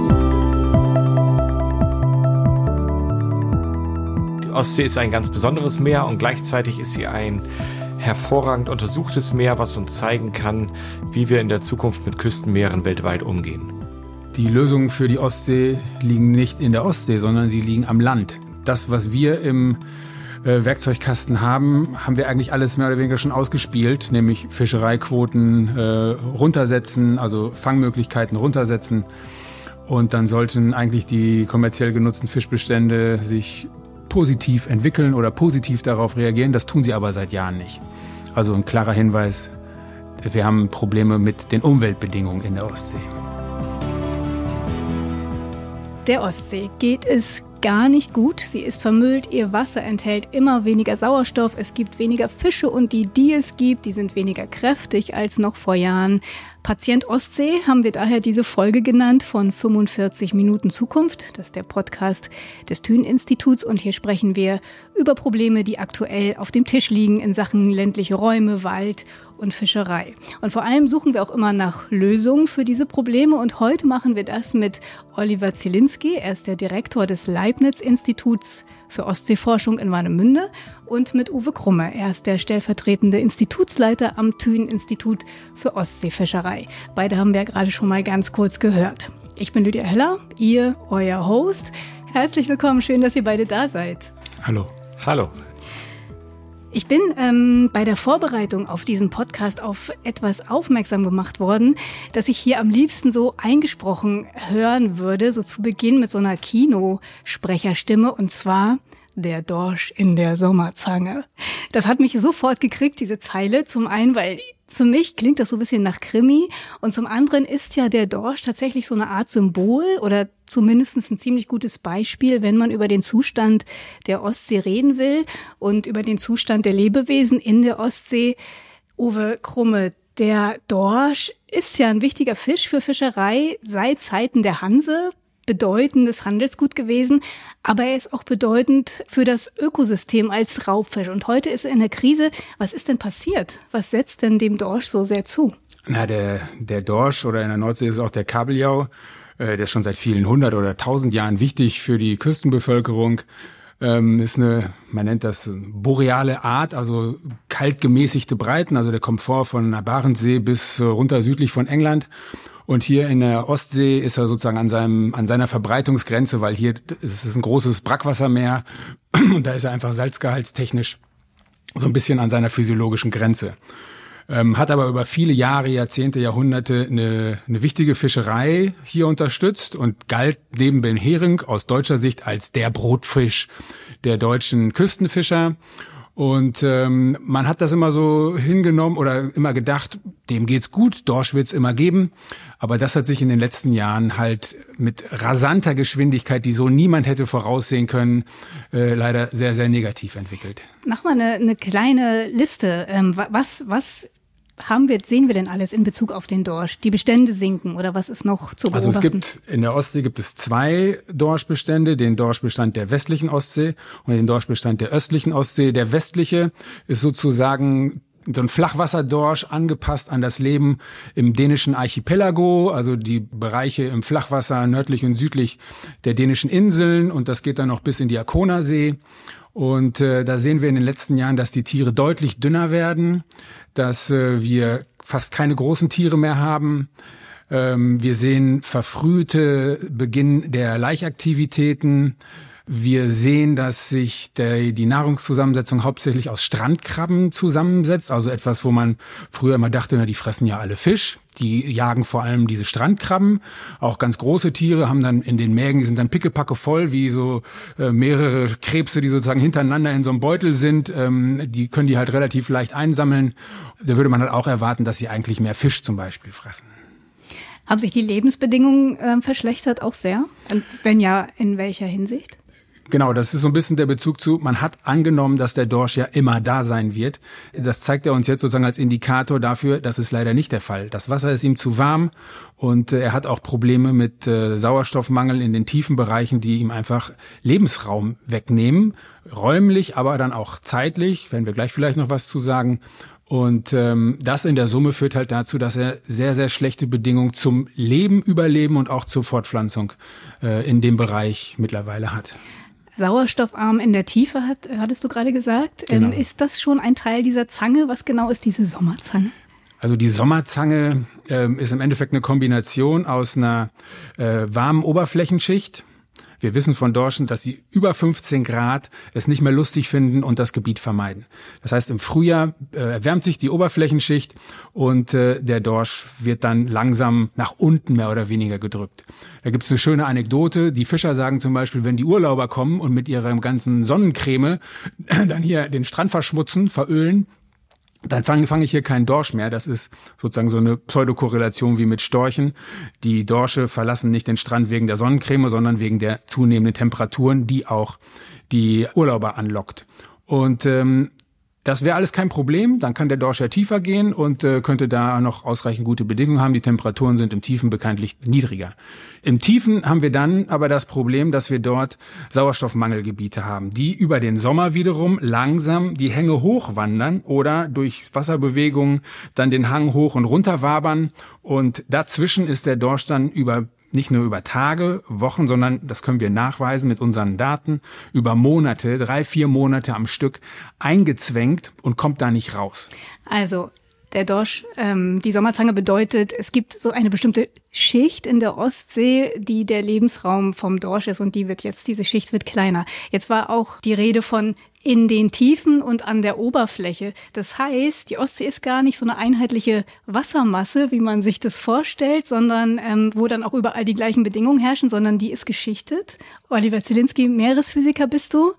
Die Ostsee ist ein ganz besonderes Meer und gleichzeitig ist sie ein hervorragend untersuchtes Meer, was uns zeigen kann, wie wir in der Zukunft mit Küstenmeeren weltweit umgehen. Die Lösungen für die Ostsee liegen nicht in der Ostsee, sondern sie liegen am Land. Das, was wir im Werkzeugkasten haben wir eigentlich alles mehr oder weniger schon ausgespielt, nämlich Fischereiquoten runtersetzen, also Fangmöglichkeiten runtersetzen. Und dann sollten eigentlich die kommerziell genutzten Fischbestände sich positiv entwickeln oder positiv darauf reagieren. Das tun sie aber seit Jahren nicht. Also ein klarer Hinweis, wir haben Probleme mit den Umweltbedingungen in der Ostsee. Der Ostsee geht es gar nicht gut. Sie ist vermüllt, ihr Wasser enthält immer weniger Sauerstoff, es gibt weniger Fische und die es gibt, die sind weniger kräftig als noch vor Jahren. Patient Ostsee haben wir daher diese Folge genannt von 45 Minuten Zukunft. Das ist der Podcast des Thünen-Instituts und hier sprechen wir über Probleme, die aktuell auf dem Tisch liegen in Sachen ländliche Räume, Wald und Fischerei. Und vor allem suchen wir auch immer nach Lösungen für diese Probleme und heute machen wir das mit Oliver Zielinski. Er ist der Direktor des Leibniz-Instituts für Ostseeforschung in Warnemünde und mit Uwe Krumme. Er ist der stellvertretende Institutsleiter am Thünen-Institut für Ostseefischerei. Beide haben wir ja gerade schon mal ganz kurz gehört. Ich bin Lydia Heller, euer Host. Herzlich willkommen, schön, dass ihr beide da seid. Hallo. Hallo. Ich bin bei der Vorbereitung auf diesen Podcast auf etwas aufmerksam gemacht worden, das ich hier am liebsten so eingesprochen hören würde, so zu Beginn mit so einer Kinosprecherstimme, und zwar der Dorsch in der Sommerzange. Das hat mich sofort gekriegt, diese Zeile. Zum einen, weil für mich klingt das so ein bisschen nach Krimi und zum anderen ist ja der Dorsch tatsächlich so eine Art Symbol oder zumindest ein ziemlich gutes Beispiel, wenn man über den Zustand der Ostsee reden will und über den Zustand der Lebewesen in der Ostsee. Uwe Krumme, der Dorsch ist ja ein wichtiger Fisch für Fischerei seit Zeiten der Hanse, bedeutendes Handelsgut gewesen, aber er ist auch bedeutend für das Ökosystem als Raubfisch. Und heute ist er in der Krise. Was ist denn passiert? Was setzt denn dem Dorsch so sehr zu? Na, der Dorsch oder in der Nordsee ist auch der Kabeljau. Der ist schon seit vielen 100 oder 1000 Jahren wichtig für die Küstenbevölkerung. Ist eine, man nennt das boreale Art, also kalt gemäßigte Breiten. Also der kommt vor von der Barentssee bis runter südlich von England. Und hier in der Ostsee ist er sozusagen an seiner Verbreitungsgrenze, weil hier ist es ein großes Brackwassermeer und da ist er einfach salzgehaltstechnisch so ein bisschen an seiner physiologischen Grenze. Hat aber über viele Jahre, Jahrzehnte, Jahrhunderte eine wichtige Fischerei hier unterstützt und galt neben dem Hering aus deutscher Sicht als der Brotfisch der deutschen Küstenfischer. Und man hat das immer so hingenommen oder immer gedacht, dem geht's gut, Dorsch wird's immer geben. Aber das hat sich in den letzten Jahren halt mit rasanter Geschwindigkeit, die so niemand hätte voraussehen können, leider sehr, sehr negativ entwickelt. Mach mal eine kleine Liste. Was sehen wir denn alles in Bezug auf den Dorsch? Die Bestände sinken oder was ist noch zu beobachten? Also in der Ostsee gibt es 2 Dorschbestände, den Dorschbestand der westlichen Ostsee und den Dorschbestand der östlichen Ostsee. Der westliche ist sozusagen so ein Flachwasserdorsch angepasst an das Leben im dänischen Archipelago, also die Bereiche im Flachwasser nördlich und südlich der dänischen Inseln, und das geht dann noch bis in die Arkonersee. Und da sehen wir in den letzten Jahren, dass die Tiere deutlich dünner werden, dass wir fast keine großen Tiere mehr haben. Wir sehen verfrühte Beginn der Laichaktivitäten. Wir sehen, dass sich die Nahrungszusammensetzung hauptsächlich aus Strandkrabben zusammensetzt. Also etwas, wo man früher immer dachte, na, die fressen ja alle Fisch. Die jagen vor allem diese Strandkrabben. Auch ganz große Tiere haben dann in den Mägen, die sind dann pickepacke voll, wie so mehrere Krebse, die sozusagen hintereinander in so einem Beutel sind. Die können die halt relativ leicht einsammeln. Da würde man halt auch erwarten, dass sie eigentlich mehr Fisch zum Beispiel fressen. Haben sich die Lebensbedingungen verschlechtert auch sehr? Und wenn ja, in welcher Hinsicht? Genau, das ist so ein bisschen der Bezug zu, man hat angenommen, dass der Dorsch ja immer da sein wird. Das zeigt er uns jetzt sozusagen als Indikator dafür, das ist leider nicht der Fall. Das Wasser ist ihm zu warm und er hat auch Probleme mit Sauerstoffmangel in den tiefen Bereichen, die ihm einfach Lebensraum wegnehmen. Räumlich, aber dann auch zeitlich, werden wir gleich vielleicht noch was zu sagen. Und das in der Summe führt halt dazu, dass er sehr, sehr schlechte Bedingungen zum Leben, Überleben und auch zur Fortpflanzung in dem Bereich mittlerweile hat. Sauerstoffarm in der Tiefe, hattest du gerade gesagt. Genau. Ist das schon ein Teil dieser Zange? Was genau ist diese Sommerzange? Also die Sommerzange ist im Endeffekt eine Kombination aus einer warmen Oberflächenschicht. Wir wissen von Dorschen, dass sie über 15 Grad es nicht mehr lustig finden und das Gebiet vermeiden. Das heißt, im Frühjahr erwärmt sich die Oberflächenschicht und der Dorsch wird dann langsam nach unten mehr oder weniger gedrückt. Da gibt es eine schöne Anekdote. Die Fischer sagen zum Beispiel, wenn die Urlauber kommen und mit ihrer ganzen Sonnencreme dann hier den Strand verschmutzen, verölen, dann fange ich hier keinen Dorsch mehr. Das ist sozusagen so eine Pseudokorrelation wie mit Storchen. Die Dorsche verlassen nicht den Strand wegen der Sonnencreme, sondern wegen der zunehmenden Temperaturen, die auch die Urlauber anlockt. Und das wäre alles kein Problem. Dann kann der Dorsch ja tiefer gehen und könnte da noch ausreichend gute Bedingungen haben. Die Temperaturen sind im Tiefen bekanntlich niedriger. Im Tiefen haben wir dann aber das Problem, dass wir dort Sauerstoffmangelgebiete haben, die über den Sommer wiederum langsam die Hänge hochwandern oder durch Wasserbewegungen dann den Hang hoch und runter wabern. Und dazwischen ist der Dorsch dann nicht nur über Tage, Wochen, sondern das können wir nachweisen mit unseren Daten, über Monate, 3-4 Monate am Stück eingezwängt und kommt da nicht raus. Also der Dorsch, die Sommerzange bedeutet, es gibt so eine bestimmte Schicht in der Ostsee, die der Lebensraum vom Dorsch ist und diese Schicht wird kleiner. Jetzt war auch die Rede von in den Tiefen und an der Oberfläche. Das heißt, die Ostsee ist gar nicht so eine einheitliche Wassermasse, wie man sich das vorstellt, sondern wo dann auch überall die gleichen Bedingungen herrschen, sondern die ist geschichtet. Oliver Zielinski, Meeresphysiker bist du.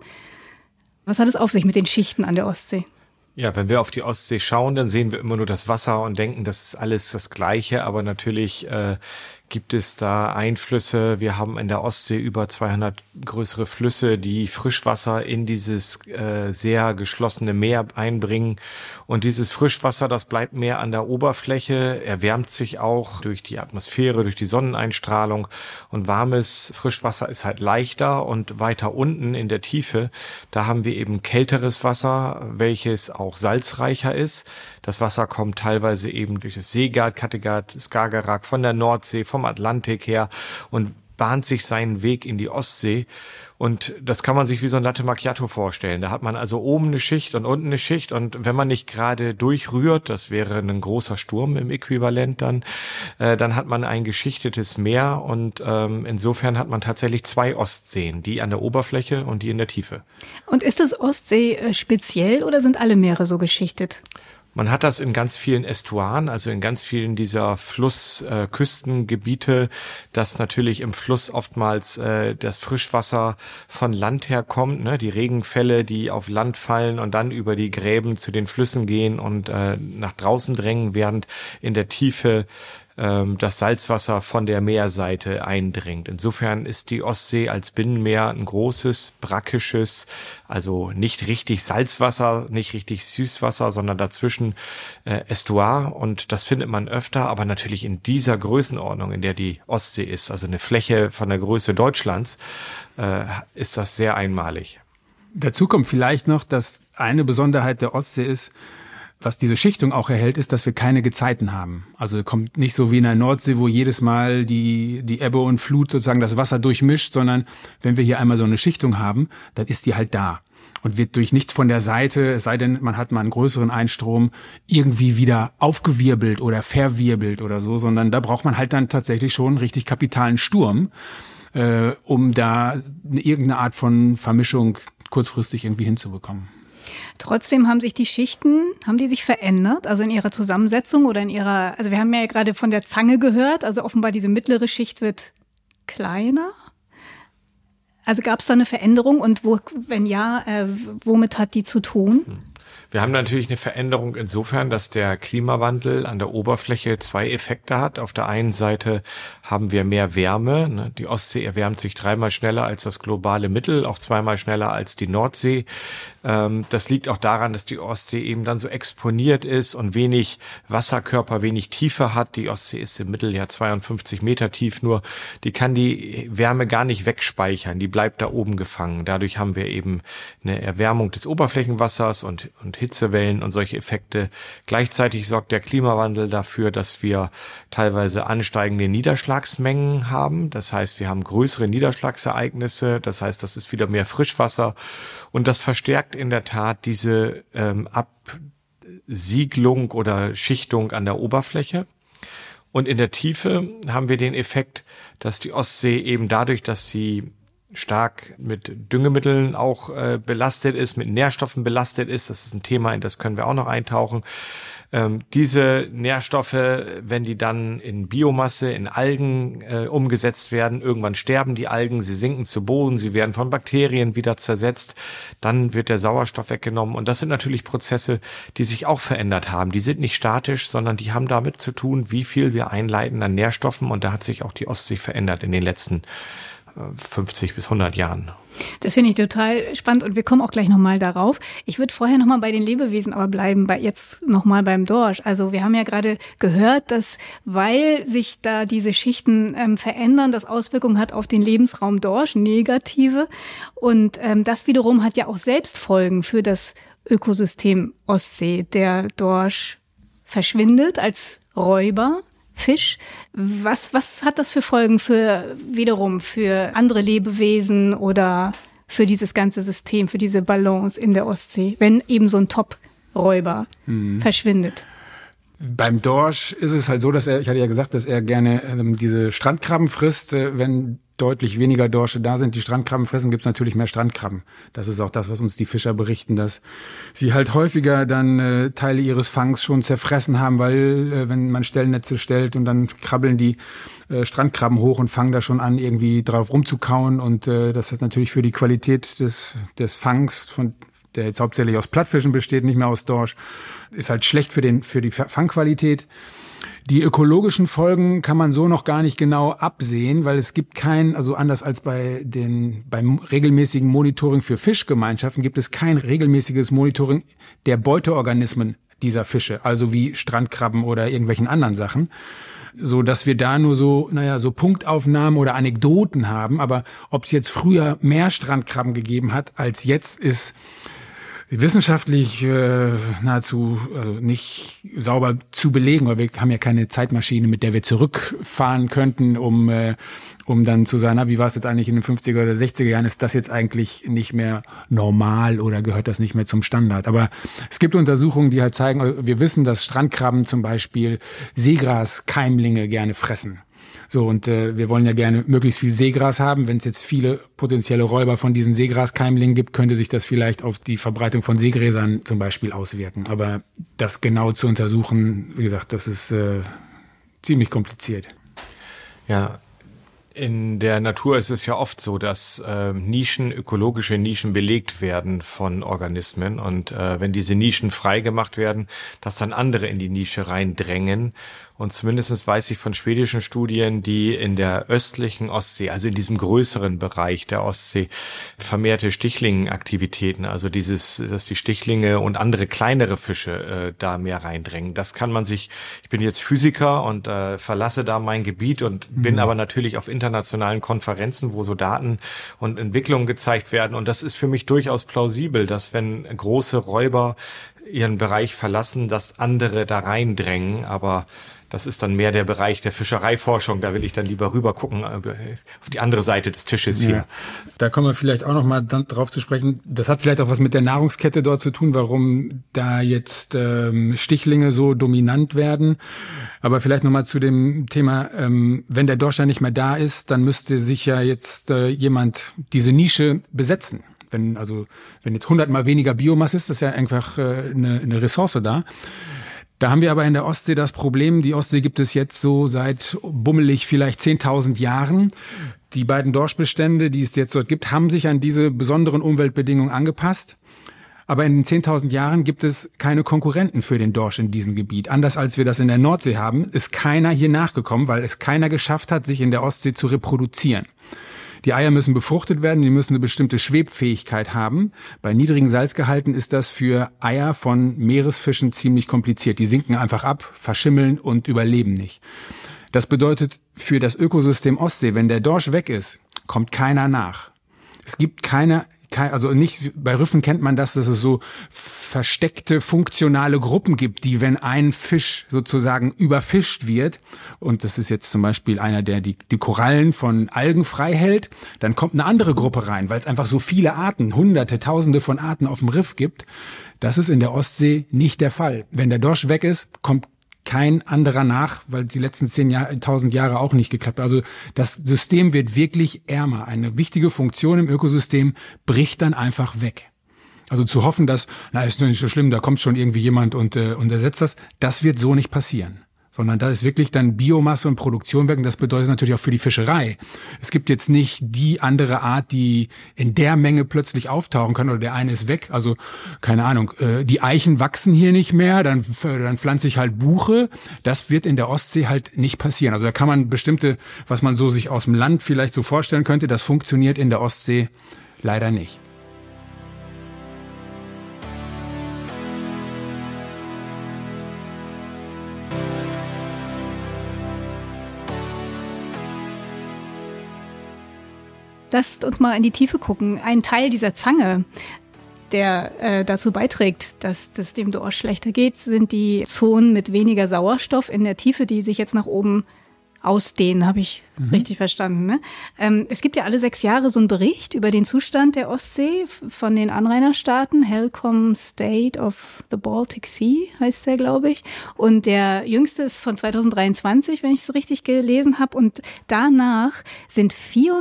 Was hat es auf sich mit den Schichten an der Ostsee? Ja, wenn wir auf die Ostsee schauen, dann sehen wir immer nur das Wasser und denken, das ist alles das Gleiche. Aber natürlich gibt es da Einflüsse. Wir haben in der Ostsee über 200 größere Flüsse, die Frischwasser in dieses sehr geschlossene Meer einbringen. Und dieses Frischwasser, das bleibt mehr an der Oberfläche, erwärmt sich auch durch die Atmosphäre, durch die Sonneneinstrahlung. Und warmes Frischwasser ist halt leichter und weiter unten in der Tiefe, da haben wir eben kälteres Wasser, welches auch salzreicher ist. Das Wasser kommt teilweise eben durch das Seegard, Kattegat, Skagerrak, von der Nordsee, vom Atlantik her und bahnt sich seinen Weg in die Ostsee. Und das kann man sich wie so ein Latte Macchiato vorstellen. Da hat man also oben eine Schicht und unten eine Schicht. Und wenn man nicht gerade durchrührt, das wäre ein großer Sturm im Äquivalent dann hat man ein geschichtetes Meer. Und insofern hat man tatsächlich zwei Ostseen, die an der Oberfläche und die in der Tiefe. Und ist das Ostsee speziell oder sind alle Meere so geschichtet? Man hat das in ganz vielen Ästuaren, also in ganz vielen dieser Küstengebiete, dass natürlich im Fluss oftmals das Frischwasser von Land her kommt, ne? Die Regenfälle, die auf Land fallen und dann über die Gräben zu den Flüssen gehen und nach draußen drängen, während in der Tiefe das Salzwasser von der Meerseite eindringt. Insofern ist die Ostsee als Binnenmeer ein großes, brackisches, also nicht richtig Salzwasser, nicht richtig Süßwasser, sondern dazwischen Ästuar. Und das findet man öfter, aber natürlich in dieser Größenordnung, in der die Ostsee ist, also eine Fläche von der Größe Deutschlands, ist das sehr einmalig. Dazu kommt vielleicht noch, dass eine Besonderheit der Ostsee ist, was diese Schichtung auch erhält, ist, dass wir keine Gezeiten haben. Also kommt nicht so wie in der Nordsee, wo jedes Mal die Ebbe und Flut sozusagen das Wasser durchmischt, sondern wenn wir hier einmal so eine Schichtung haben, dann ist die halt da und wird durch nichts von der Seite, es sei denn, man hat mal einen größeren Einstrom, irgendwie wieder aufgewirbelt oder verwirbelt oder so, sondern da braucht man halt dann tatsächlich schon einen richtig kapitalen Sturm, um da irgendeine Art von Vermischung kurzfristig irgendwie hinzubekommen. Trotzdem haben sich die Schichten, haben die sich verändert, also in ihrer Zusammensetzung oder also wir haben ja gerade von der Zange gehört, also offenbar diese mittlere Schicht wird kleiner. Also gab es da eine Veränderung und wenn ja, womit hat die zu tun? Wir haben natürlich eine Veränderung insofern, dass der Klimawandel an der Oberfläche zwei Effekte hat. Auf der einen Seite haben wir mehr Wärme. Die Ostsee erwärmt sich 3-mal schneller als das globale Mittel, auch 2-mal schneller als die Nordsee. Das liegt auch daran, dass die Ostsee eben dann so exponiert ist und wenig Wasserkörper, wenig Tiefe hat. Die Ostsee ist im Mittel ja 52 Meter tief nur. Die kann die Wärme gar nicht wegspeichern. Die bleibt da oben gefangen. Dadurch haben wir eben eine Erwärmung des Oberflächenwassers und Hitzewellen und solche Effekte. Gleichzeitig sorgt der Klimawandel dafür, dass wir teilweise ansteigende Niederschlagsmengen haben. Das heißt, wir haben größere Niederschlagsereignisse. Das heißt, das ist wieder mehr Frischwasser. Und das verstärkt in der Tat diese Absiegelung oder Schichtung an der Oberfläche. Und in der Tiefe haben wir den Effekt, dass die Ostsee eben dadurch, dass sie stark mit Düngemitteln auch belastet ist, mit Nährstoffen belastet ist, das ist ein Thema, in das können wir auch noch eintauchen. Diese Nährstoffe, wenn die dann in Biomasse, in Algen umgesetzt werden, irgendwann sterben die Algen, sie sinken zu Boden, sie werden von Bakterien wieder zersetzt, dann wird der Sauerstoff weggenommen und das sind natürlich Prozesse, die sich auch verändert haben. Die sind nicht statisch, sondern die haben damit zu tun, wie viel wir einleiten an Nährstoffen und da hat sich auch die Ostsee verändert in den letzten 50 bis 100 Jahren. Das finde ich total spannend und wir kommen auch gleich nochmal darauf. Ich würde vorher nochmal bei den Lebewesen aber bleiben, jetzt nochmal beim Dorsch. Also wir haben ja gerade gehört, dass weil sich da diese Schichten verändern, das Auswirkungen hat auf den Lebensraum Dorsch, negative. Und das wiederum hat ja auch selbst Folgen für das Ökosystem Ostsee. Der Dorsch verschwindet als Räuber. Fisch. Was hat das für Folgen für andere Lebewesen oder für dieses ganze System, für diese Balance in der Ostsee, wenn eben so ein Top-Räuber verschwindet? Beim Dorsch ist es halt so, ich hatte ja gesagt, dass er gerne diese Strandkrabben frisst. Wenn deutlich weniger Dorsche da sind, die Strandkrabben fressen, gibt es natürlich mehr Strandkrabben. Das ist auch das, was uns die Fischer berichten, dass sie halt häufiger dann Teile ihres Fangs schon zerfressen haben, weil wenn man Stellnetze stellt und dann krabbeln die Strandkrabben hoch und fangen da schon an, irgendwie drauf rumzukauen und das hat natürlich für die Qualität des Fangs, der jetzt hauptsächlich aus Plattfischen besteht, nicht mehr aus Dorsch, ist halt schlecht für die Fangqualität. Die ökologischen Folgen kann man so noch gar nicht genau absehen, weil es gibt also anders als beim regelmäßigen Monitoring für Fischgemeinschaften, gibt es kein regelmäßiges Monitoring der Beuteorganismen dieser Fische, also wie Strandkrabben oder irgendwelchen anderen Sachen, so dass wir da nur so Punktaufnahmen oder Anekdoten haben. Aber ob es jetzt früher mehr Strandkrabben gegeben hat als jetzt, ist wissenschaftlich nahezu nicht sauber zu belegen, weil wir haben ja keine Zeitmaschine, mit der wir zurückfahren könnten, um dann zu sagen, wie war es jetzt eigentlich in den 50er oder 60er Jahren, ist das jetzt eigentlich nicht mehr normal oder gehört das nicht mehr zum Standard? Aber es gibt Untersuchungen, die halt zeigen, wir wissen, dass Strandkrabben zum Beispiel Seegraskeimlinge gerne fressen. So, und wir wollen ja gerne möglichst viel Seegras haben. Wenn es jetzt viele potenzielle Räuber von diesen Seegraskeimlingen gibt, könnte sich das vielleicht auf die Verbreitung von Seegräsern zum Beispiel auswirken. Aber das genau zu untersuchen, wie gesagt, das ist ziemlich kompliziert. Ja, in der Natur ist es ja oft so, dass ökologische Nischen belegt werden von Organismen und wenn diese Nischen freigemacht werden, dass dann andere in die Nische reindrängen. Und zumindest weiß ich von schwedischen Studien, die in der östlichen Ostsee, also in diesem größeren Bereich der Ostsee, vermehrte Stichlingenaktivitäten, also dass die Stichlinge und andere kleinere Fische da mehr reindrängen. Das kann man sich, ich bin jetzt Physiker und verlasse da mein Gebiet und bin aber natürlich auf internationalen Konferenzen, wo so Daten und Entwicklungen gezeigt werden. Und das ist für mich durchaus plausibel, dass wenn große Räuber ihren Bereich verlassen, dass andere da reindrängen, aber das ist dann mehr der Bereich der Fischereiforschung. Da will ich dann lieber rüber gucken auf die andere Seite des Tisches hier. Ja, da kommen wir vielleicht auch noch mal drauf zu sprechen. Das hat vielleicht auch was mit der Nahrungskette dort zu tun, warum da jetzt Stichlinge so dominant werden. Aber vielleicht noch mal zu dem Thema, wenn der Dorsch ja nicht mehr da ist, dann müsste sich ja jetzt jemand diese Nische besetzen. Wenn jetzt 100-mal weniger Biomasse ist, ist ja einfach eine Ressource da. Da haben wir aber in der Ostsee das Problem, die Ostsee gibt es jetzt so seit bummelig vielleicht 10.000 Jahren. Die beiden Dorschbestände, die es jetzt dort gibt, haben sich an diese besonderen Umweltbedingungen angepasst. Aber in den 10.000 Jahren gibt es keine Konkurrenten für den Dorsch in diesem Gebiet. Anders als wir das in der Nordsee haben, ist keiner hier nachgekommen, weil es keiner geschafft hat, sich in der Ostsee zu reproduzieren. Die Eier müssen befruchtet werden, die müssen eine bestimmte Schwebfähigkeit haben. Bei niedrigen Salzgehalten ist das für Eier von Meeresfischen ziemlich kompliziert. Die sinken einfach ab, verschimmeln und überleben nicht. Das bedeutet für das Ökosystem Ostsee, wenn der Dorsch weg ist, kommt keiner nach. Es gibt also nicht, bei Riffen kennt man das, dass es so versteckte, funktionale Gruppen gibt, die, wenn ein Fisch sozusagen überfischt wird, und das ist jetzt zum Beispiel einer, der die Korallen von Algen frei hält, dann kommt eine andere Gruppe rein, weil es einfach so viele Arten, Hunderte, Tausende von Arten auf dem Riff gibt. Das ist in der Ostsee nicht der Fall. Wenn der Dorsch weg ist, kommt kein anderer nach, weil die letzten 10.000 Jahre auch nicht geklappt hat. Also das System wird wirklich ärmer. Eine wichtige Funktion im Ökosystem bricht dann einfach weg. Also zu hoffen, dass, ist doch nicht so schlimm, da kommt schon irgendwie jemand und ersetzt das wird so nicht passieren. Sondern da ist wirklich dann Biomasse und Produktion weg. Und das bedeutet natürlich auch für die Fischerei. Es gibt jetzt nicht die andere Art, die in der Menge plötzlich auftauchen kann, oder der eine ist weg. Also, keine Ahnung, die Eichen wachsen hier nicht mehr, dann pflanze ich halt Buche. Das wird in der Ostsee halt nicht passieren. Also da kann man bestimmte, was man so sich aus dem Land vielleicht so vorstellen könnte, das funktioniert in der Ostsee leider nicht. Lasst uns mal in die Tiefe gucken. Ein Teil dieser Zange, der dazu beiträgt, dass es dem Dorsch schlechter geht, sind die Zonen mit weniger Sauerstoff in der Tiefe, die sich jetzt nach oben ausdehnen, habe ich richtig verstanden. Ne? Es gibt ja alle 6 Jahre so einen Bericht über den Zustand der Ostsee von den Anrainerstaaten. HELCOM State of the Baltic Sea heißt der, glaube ich. Und der jüngste ist von 2023, wenn ich es richtig gelesen habe. Und danach sind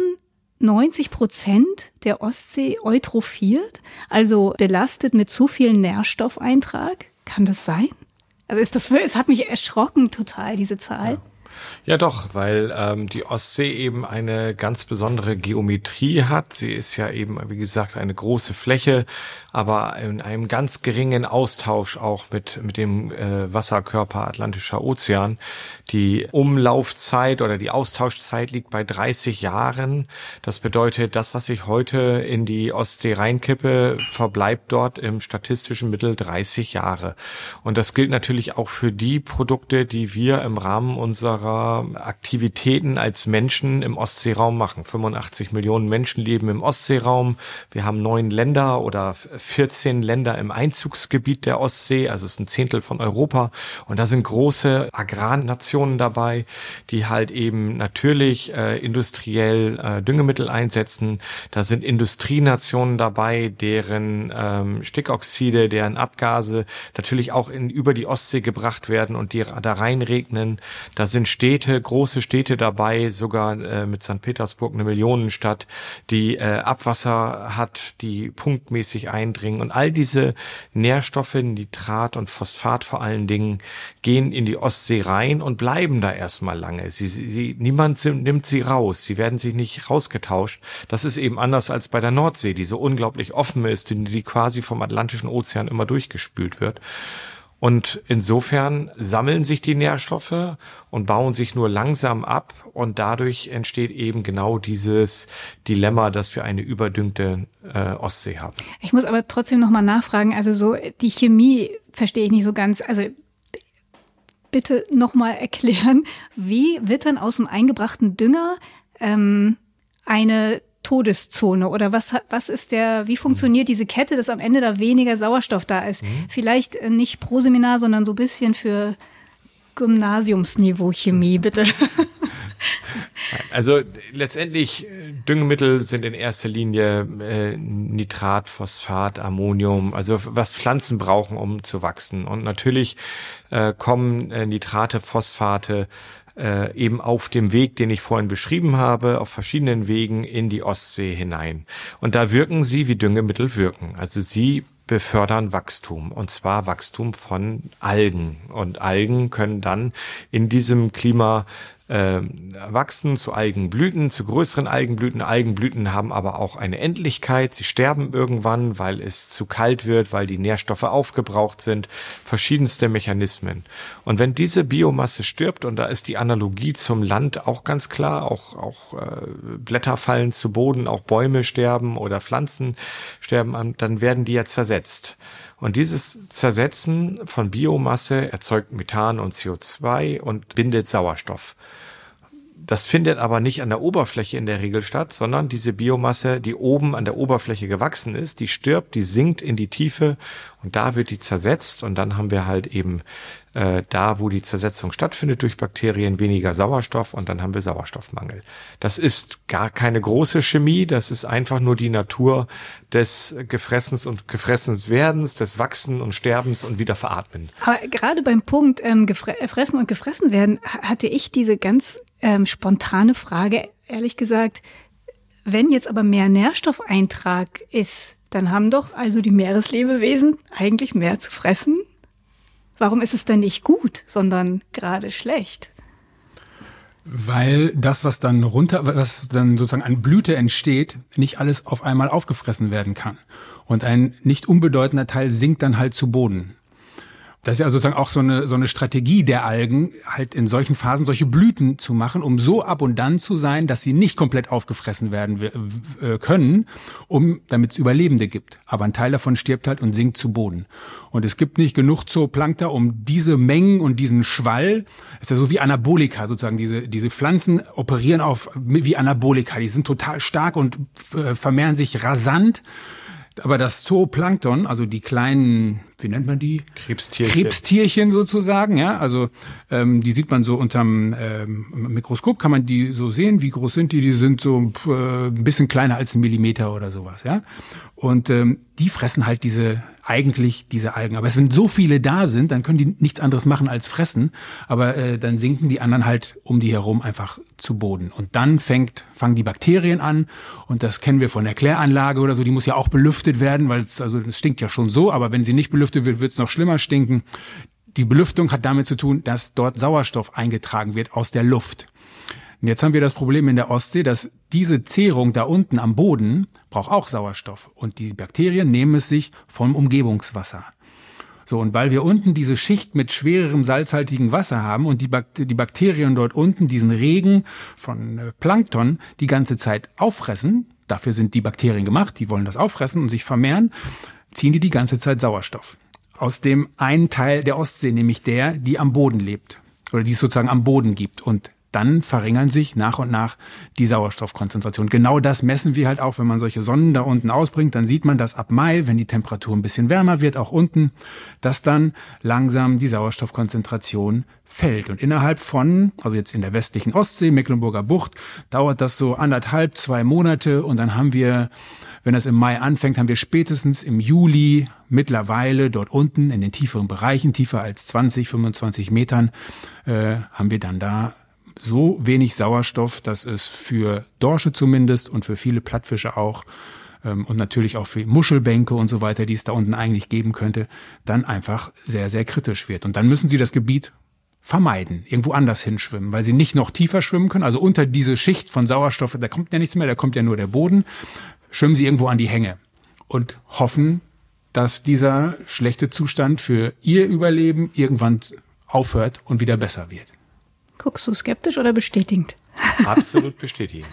94% der Ostsee eutrophiert, also belastet mit zu viel Nährstoffeintrag. Kann das sein? Also es hat mich erschrocken total, diese Zahl. Ja doch, weil die Ostsee eben eine ganz besondere Geometrie hat. Sie ist ja eben, wie gesagt, eine große Fläche, aber in einem ganz geringen Austausch auch mit dem Wasserkörper Atlantischer Ozean. Die Umlaufzeit oder die Austauschzeit liegt bei 30 Jahren. Das bedeutet, das, was ich heute in die Ostsee reinkippe, verbleibt dort im statistischen Mittel 30 Jahre. Und das gilt natürlich auch für die Produkte, die wir im Rahmen unserer Aktivitäten als Menschen im Ostseeraum machen. 85 Millionen Menschen leben im Ostseeraum. Wir haben 9 Länder oder 14 Länder im Einzugsgebiet der Ostsee, also es ist ein Zehntel von Europa. Und da sind große Agrarnationen dabei, die halt eben natürlich industriell Düngemittel einsetzen. Da sind Industrienationen dabei, deren Stickoxide, deren Abgase natürlich auch über die Ostsee gebracht werden und die da reinregnen. Da sind Städte, große Städte dabei, sogar mit St. Petersburg eine Millionenstadt, die Abwasser hat, die punktmäßig eindringen. Und all diese Nährstoffe, Nitrat und Phosphat vor allen Dingen, gehen in die Ostsee rein und bleiben da erstmal lange. Niemand nimmt sie raus. Sie werden sich nicht rausgetauscht. Das ist eben anders als bei der Nordsee, die so unglaublich offen ist, die quasi vom Atlantischen Ozean immer durchgespült wird. Und insofern sammeln sich die Nährstoffe und bauen sich nur langsam ab und dadurch entsteht eben genau dieses Dilemma, dass wir eine überdüngte Ostsee haben. Ich muss aber trotzdem nochmal nachfragen, also so die Chemie verstehe ich nicht so ganz, also bitte nochmal erklären, wie wird dann aus dem eingebrachten Dünger eine Todeszone oder wie funktioniert diese Kette, dass am Ende da weniger Sauerstoff da ist? Vielleicht nicht pro Seminar, sondern so ein bisschen für Gymnasiumsniveau Chemie, bitte. Also letztendlich Düngemittel sind in erster Linie Nitrat, Phosphat, Ammonium, also was Pflanzen brauchen, um zu wachsen. Und natürlich kommen Nitrate, Phosphate eben auf dem Weg, den ich vorhin beschrieben habe, auf verschiedenen Wegen in die Ostsee hinein. Und da wirken sie, wie Düngemittel wirken. Also sie befördern Wachstum, und zwar Wachstum von Algen. Und Algen können dann in diesem Klima wachsen zu Algenblüten, zu größeren Algenblüten. Algenblüten haben aber auch eine Endlichkeit. Sie sterben irgendwann, weil es zu kalt wird, weil die Nährstoffe aufgebraucht sind. Verschiedenste Mechanismen. Und wenn diese Biomasse stirbt, und da ist die Analogie zum Land auch ganz klar, auch Blätter fallen zu Boden, auch Bäume sterben oder Pflanzen sterben, dann werden die ja zersetzt. Und dieses Zersetzen von Biomasse erzeugt Methan und CO2 und bindet Sauerstoff. Das findet aber nicht an der Oberfläche in der Regel statt, sondern diese Biomasse, die oben an der Oberfläche gewachsen ist, die stirbt, die sinkt in die Tiefe und da wird die zersetzt und dann haben wir halt eben da, wo die Zersetzung stattfindet durch Bakterien, weniger Sauerstoff und dann haben wir Sauerstoffmangel. Das ist gar keine große Chemie, das ist einfach nur die Natur des Gefressens und Gefressenswerdens, des Wachsen und Sterbens und wieder Veratmen. Aber gerade beim Punkt Fressen und gefressen werden, hatte ich diese ganz spontane Frage, ehrlich gesagt, wenn jetzt aber mehr Nährstoffeintrag ist, dann haben doch also die Meereslebewesen eigentlich mehr zu fressen? Warum ist es denn nicht gut, sondern gerade schlecht? Weil das, was dann sozusagen an Blüte entsteht, nicht alles auf einmal aufgefressen werden kann. Und ein nicht unbedeutender Teil sinkt dann halt zu Boden. Das ist ja sozusagen auch so eine Strategie der Algen, halt in solchen Phasen solche Blüten zu machen, um so abundant zu sein, dass sie nicht komplett aufgefressen werden können, damit es Überlebende gibt. Aber ein Teil davon stirbt halt und sinkt zu Boden. Und es gibt nicht genug Zooplankton, um diese Mengen und diesen Schwall, ist ja so wie Anabolika sozusagen, diese Pflanzen operieren wie Anabolika, die sind total stark und vermehren sich rasant. Aber das Zooplankton, also die kleinen, wie nennt man die? Krebstierchen sozusagen, ja. Also die sieht man so unterm Mikroskop, kann man die so sehen. Wie groß sind die? Die sind so ein bisschen kleiner als 1 Millimeter oder sowas, ja. Und die fressen halt diese Algen. Aber wenn so viele da sind, dann können die nichts anderes machen als fressen. Aber dann sinken die anderen halt um die herum einfach zu Boden. Und dann fangen die Bakterien an. Und das kennen wir von der Kläranlage oder so. Die muss ja auch belüftet werden, weil es stinkt ja schon so. Aber wenn sie nicht belüftet wird, wird es noch schlimmer stinken. Die Belüftung hat damit zu tun, dass dort Sauerstoff eingetragen wird aus der Luft. Und jetzt haben wir das Problem in der Ostsee, dass diese Zehrung da unten am Boden braucht auch Sauerstoff. Und die Bakterien nehmen es sich vom Umgebungswasser. So, und weil wir unten diese Schicht mit schwererem salzhaltigem Wasser haben und die Bakterien dort unten diesen Regen von Plankton die ganze Zeit auffressen, dafür sind die Bakterien gemacht, die wollen das auffressen und sich vermehren, ziehen die ganze Zeit Sauerstoff. Aus dem einen Teil der Ostsee, nämlich die am Boden lebt. Oder die es sozusagen am Boden gibt. Und dann verringern sich nach und nach die Sauerstoffkonzentration. Genau das messen wir halt auch, wenn man solche Sonden da unten ausbringt. Dann sieht man, dass ab Mai, wenn die Temperatur ein bisschen wärmer wird, auch unten, dass dann langsam die Sauerstoffkonzentration fällt. Und innerhalb von, also jetzt in der westlichen Ostsee, Mecklenburger Bucht, dauert das so 1,5-2 Monate. Und dann haben wir, wenn das im Mai anfängt, haben wir spätestens im Juli mittlerweile dort unten in den tieferen Bereichen, tiefer als 20, 25 Metern, haben wir dann da so wenig Sauerstoff, dass es für Dorsche zumindest und für viele Plattfische auch und natürlich auch für Muschelbänke und so weiter, die es da unten eigentlich geben könnte, dann einfach sehr, sehr kritisch wird. Und dann müssen sie das Gebiet vermeiden, irgendwo anders hinschwimmen, weil sie nicht noch tiefer schwimmen können. Also unter diese Schicht von Sauerstoff, da kommt ja nichts mehr, da kommt ja nur der Boden, schwimmen sie irgendwo an die Hänge und hoffen, dass dieser schlechte Zustand für ihr Überleben irgendwann aufhört und wieder besser wird. Guckst du skeptisch oder bestätigend? Absolut bestätigend.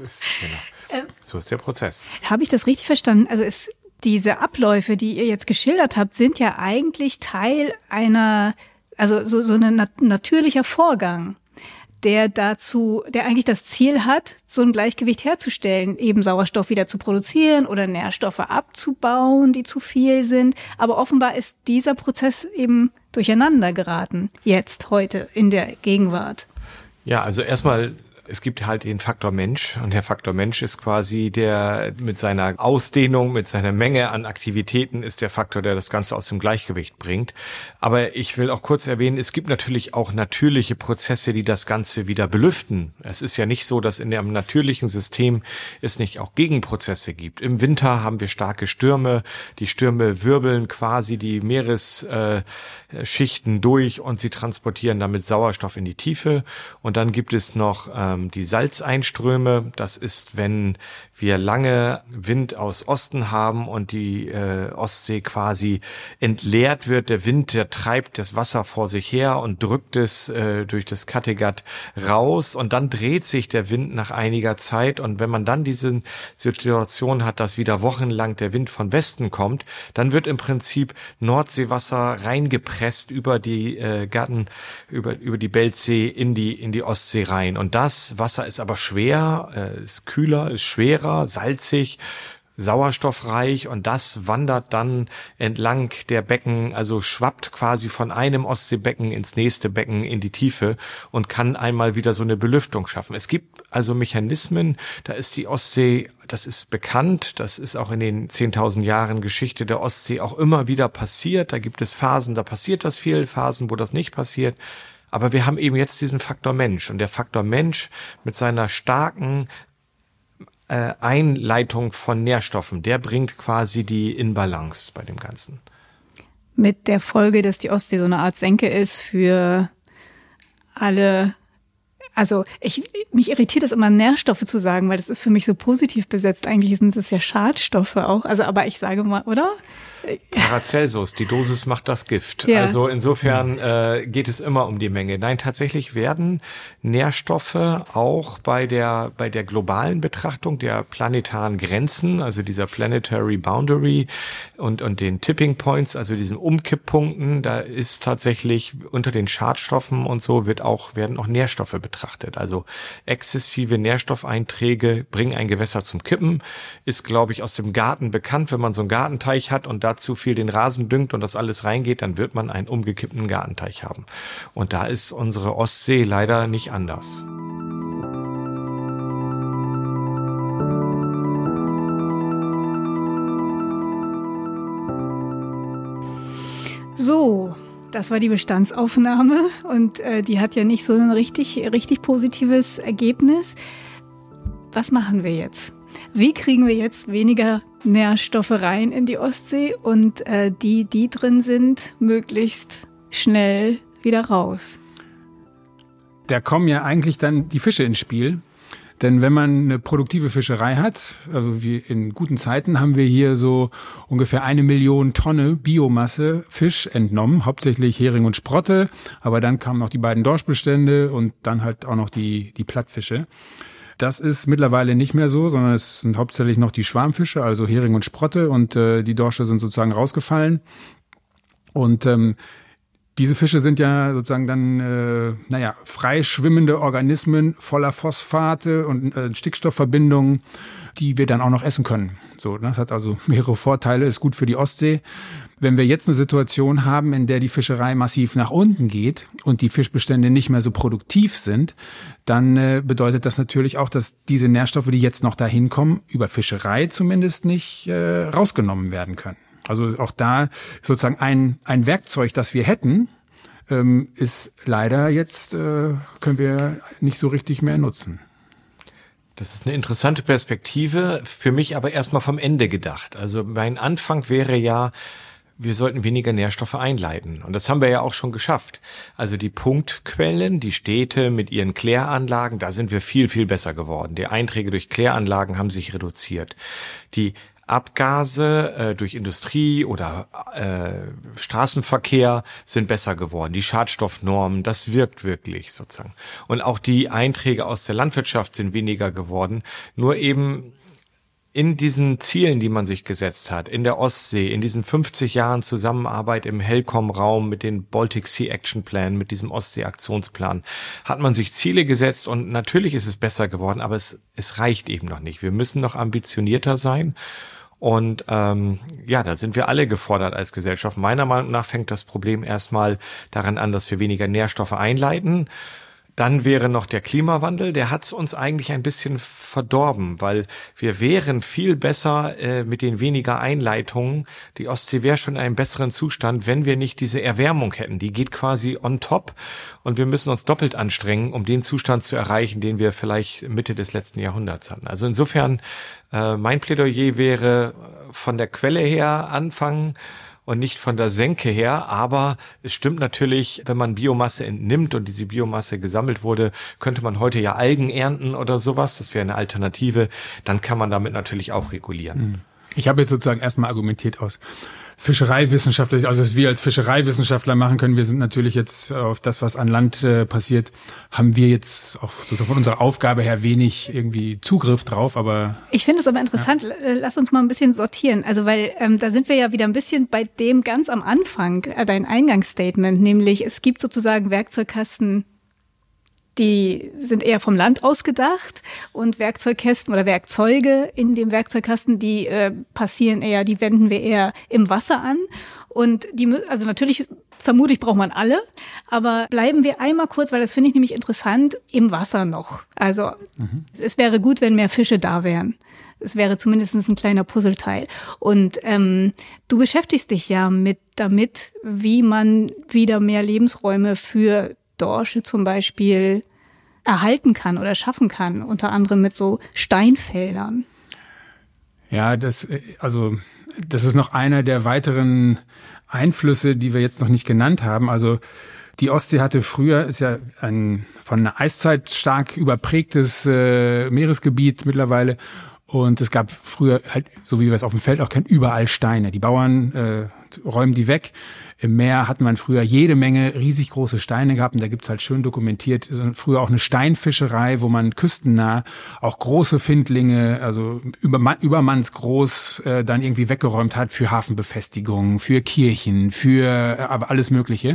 So ist der Prozess. Habe ich das richtig verstanden? Also diese Abläufe, die ihr jetzt geschildert habt, sind ja eigentlich Teil einer, also so ein natürlicher Vorgang, der eigentlich das Ziel hat, so ein Gleichgewicht herzustellen, eben Sauerstoff wieder zu produzieren oder Nährstoffe abzubauen, die zu viel sind. Aber offenbar ist dieser Prozess eben durcheinander geraten, heute, in der Gegenwart. Ja, also erstmal Es gibt halt den Faktor Mensch und der Faktor Mensch ist quasi der mit seiner Ausdehnung, mit seiner Menge an Aktivitäten ist der Faktor, der das Ganze aus dem Gleichgewicht bringt. Aber ich will auch kurz erwähnen, es gibt natürlich auch natürliche Prozesse, die das Ganze wieder belüften. Es ist ja nicht so, dass in dem natürlichen System es nicht auch Gegenprozesse gibt. Im Winter haben wir starke Stürme. Die Stürme wirbeln quasi die Meeresschichten durch und sie transportieren damit Sauerstoff in die Tiefe. Und dann gibt es noch die Salzeinströme. Das ist, wenn wir lange Wind aus Osten haben und die Ostsee quasi entleert wird. Der Wind, der treibt das Wasser vor sich her und drückt es durch das Kattegat raus und dann dreht sich der Wind nach einiger Zeit und wenn man dann diese Situation hat, dass wieder wochenlang der Wind von Westen kommt, dann wird im Prinzip Nordseewasser reingepresst über die über die Belzsee in die Ostsee rein und das Wasser ist aber schwer, ist kühler, ist schwerer, salzig, sauerstoffreich und das wandert dann entlang der Becken, also schwappt quasi von einem Ostseebecken ins nächste Becken in die Tiefe und kann einmal wieder so eine Belüftung schaffen. Es gibt also Mechanismen, da ist die Ostsee, das ist bekannt, das ist auch in den 10.000 Jahren Geschichte der Ostsee auch immer wieder passiert. Da gibt es Phasen, da passiert das viel, Phasen, wo das nicht passiert. Aber wir haben eben jetzt diesen Faktor Mensch und der Faktor Mensch mit seiner starken Einleitung von Nährstoffen, der bringt quasi die Inbalance bei dem Ganzen. Mit der Folge, dass die Ostsee so eine Art Senke ist für alle. Also mich irritiert es immer, Nährstoffe zu sagen, weil das ist für mich so positiv besetzt. Eigentlich sind es ja Schadstoffe auch. Also, aber ich sage mal, oder? Paracelsus, die Dosis macht das Gift. Ja. Also insofern geht es immer um die Menge. Nein, tatsächlich werden Nährstoffe auch bei der globalen Betrachtung der planetaren Grenzen, also dieser Planetary Boundary und den Tipping Points, also diesen Umkipppunkten, da ist tatsächlich unter den Schadstoffen und so werden auch Nährstoffe betrachtet. Also exzessive Nährstoffeinträge bringen ein Gewässer zum Kippen, ist, glaube ich, aus dem Garten bekannt. Wenn man so einen Gartenteich hat und zu viel den Rasen düngt und das alles reingeht, dann wird man einen umgekippten Gartenteich haben. Und da ist unsere Ostsee leider nicht anders. So, das war die Bestandsaufnahme und die hat ja nicht so ein richtig positives Ergebnis. Was machen wir jetzt? Wie kriegen wir jetzt weniger Nährstoffe rein in die Ostsee und die drin sind, möglichst schnell wieder raus? Da kommen ja eigentlich dann die Fische ins Spiel. Denn wenn man eine produktive Fischerei hat, also wie in guten Zeiten haben wir hier so ungefähr 1 Million Tonne Biomasse Fisch entnommen, hauptsächlich Hering und Sprotte, aber dann kamen noch die beiden Dorschbestände und dann halt auch noch die Plattfische. Das ist mittlerweile nicht mehr so, sondern es sind hauptsächlich noch die Schwarmfische, also Hering und Sprotte und die Dorsche sind sozusagen rausgefallen. Und diese Fische sind ja sozusagen dann frei schwimmende Organismen voller Phosphate und Stickstoffverbindungen, die wir dann auch noch essen können. So, das hat also mehrere Vorteile, ist gut für die Ostsee. Wenn wir jetzt eine Situation haben, in der die Fischerei massiv nach unten geht und die Fischbestände nicht mehr so produktiv sind, dann bedeutet das natürlich auch, dass diese Nährstoffe, die jetzt noch dahin kommen, über Fischerei zumindest nicht rausgenommen werden können. Also auch da sozusagen ein Werkzeug, das wir hätten, ist leider jetzt, können wir nicht so richtig mehr nutzen. Das ist eine interessante Perspektive, für mich aber erstmal vom Ende gedacht. Also mein Anfang wäre ja, wir sollten weniger Nährstoffe einleiten. Und das haben wir ja auch schon geschafft. Also die Punktquellen, die Städte mit ihren Kläranlagen, da sind wir viel, viel besser geworden. Die Einträge durch Kläranlagen haben sich reduziert. Die Abgase durch Industrie oder Straßenverkehr sind besser geworden. Die Schadstoffnormen, das wirkt wirklich sozusagen. Und auch die Einträge aus der Landwirtschaft sind weniger geworden. Nur eben in diesen Zielen, die man sich gesetzt hat, in der Ostsee, in diesen 50 Jahren Zusammenarbeit im HELCOM-Raum mit den Baltic Sea Action Plan, mit diesem Ostsee-Aktionsplan, hat man sich Ziele gesetzt und natürlich ist es besser geworden, aber es reicht eben noch nicht. Wir müssen noch ambitionierter sein. Und da sind wir alle gefordert als Gesellschaft. Meiner Meinung nach fängt das Problem erstmal daran an, dass wir weniger Nährstoffe einleiten. Dann wäre noch der Klimawandel, der hat's uns eigentlich ein bisschen verdorben, weil wir wären viel besser mit den weniger Einleitungen. Die Ostsee wäre schon in einem besseren Zustand, wenn wir nicht diese Erwärmung hätten. Die geht quasi on top und wir müssen uns doppelt anstrengen, um den Zustand zu erreichen, den wir vielleicht Mitte des letzten Jahrhunderts hatten. Also insofern, mein Plädoyer wäre von der Quelle her anfangen, und nicht von der Senke her, aber es stimmt natürlich, wenn man Biomasse entnimmt und diese Biomasse gesammelt wurde, könnte man heute ja Algen ernten oder sowas, das wäre eine Alternative, dann kann man damit natürlich auch regulieren. Ich habe jetzt sozusagen erstmal argumentiert aus Fischereiwissenschaftler, also was wir als Fischereiwissenschaftler machen können, wir sind natürlich jetzt auf das, was an Land passiert, haben wir jetzt auch sozusagen von unserer Aufgabe her wenig irgendwie Zugriff drauf, aber... Ich finde es aber interessant, lass uns mal ein bisschen sortieren, also weil da sind wir ja wieder ein bisschen bei dem ganz am Anfang, dein Eingangsstatement, nämlich es gibt sozusagen Werkzeugkasten, die sind eher vom Land ausgedacht und Werkzeugkästen oder Werkzeuge in dem Werkzeugkasten, die passieren eher, die wenden wir eher im Wasser an. Und also natürlich, vermutlich braucht man alle, aber bleiben wir einmal kurz, weil das finde ich nämlich interessant, im Wasser noch. Also es wäre gut, wenn mehr Fische da wären. Es wäre zumindest ein kleiner Puzzleteil. Und du beschäftigst dich ja damit, wie man wieder mehr Lebensräume für Dorsche zum Beispiel erhalten kann oder schaffen kann, unter anderem mit so Steinfeldern. Ja, das ist noch einer der weiteren Einflüsse, die wir jetzt noch nicht genannt haben. Also die Ostsee hatte früher, ist ja ein von einer Eiszeit stark überprägtes Meeresgebiet mittlerweile. Und es gab früher halt, so wie wir es auf dem Feld auch kennen, überall Steine. Die Bauern räumen die weg. Im Meer hat man früher jede Menge riesig große Steine gehabt. Und da gibt's halt schön dokumentiert, früher auch eine Steinfischerei, wo man küstennah auch große Findlinge, also übermannsgroß, dann irgendwie weggeräumt hat für Hafenbefestigungen, für Kirchen, für aber alles Mögliche.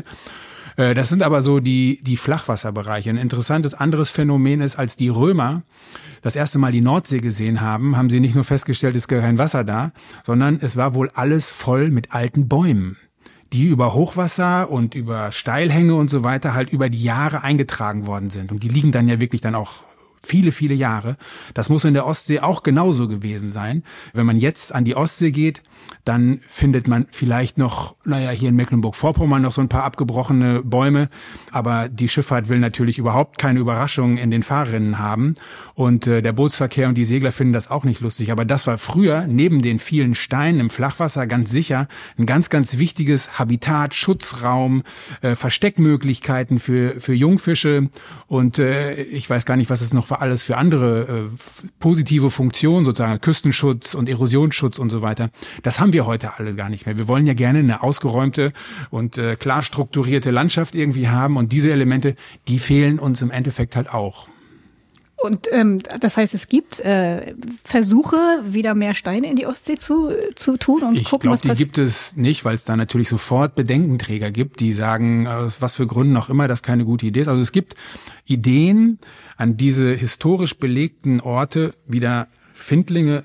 Das sind aber so die Flachwasserbereiche. Ein interessantes anderes Phänomen ist, als die Römer das erste Mal die Nordsee gesehen haben, haben sie nicht nur festgestellt, es ist kein Wasser da, sondern es war wohl alles voll mit alten Bäumen, die über Hochwasser und über Steilhänge und so weiter halt über die Jahre eingetragen worden sind. Und die liegen dann ja wirklich dann auch viele, viele Jahre. Das muss in der Ostsee auch genauso gewesen sein. Wenn man jetzt an die Ostsee geht, dann findet man vielleicht noch, hier in Mecklenburg-Vorpommern noch so ein paar abgebrochene Bäume. Aber die Schifffahrt will natürlich überhaupt keine Überraschungen in den Fahrrinnen haben. Und der Bootsverkehr und die Segler finden das auch nicht lustig. Aber das war früher, neben den vielen Steinen im Flachwasser, ganz sicher ein ganz, ganz wichtiges Habitat, Schutzraum, Versteckmöglichkeiten für Jungfische. Und ich weiß gar nicht, was es noch alles für andere positive Funktionen, sozusagen Küstenschutz und Erosionsschutz und so weiter. Das haben wir heute alle gar nicht mehr. Wir wollen ja gerne eine ausgeräumte und klar strukturierte Landschaft irgendwie haben und diese Elemente, die fehlen uns im Endeffekt halt auch. Und das heißt, es gibt Versuche, wieder mehr Steine in die Ostsee zu tun und gucken, was passiert? Ich glaube, die gibt es nicht, weil es da natürlich sofort Bedenkenträger gibt, die sagen, aus was für Gründen auch immer, das keine gute Idee ist. Also es gibt Ideen, an diese historisch belegten Orte wieder Findlinge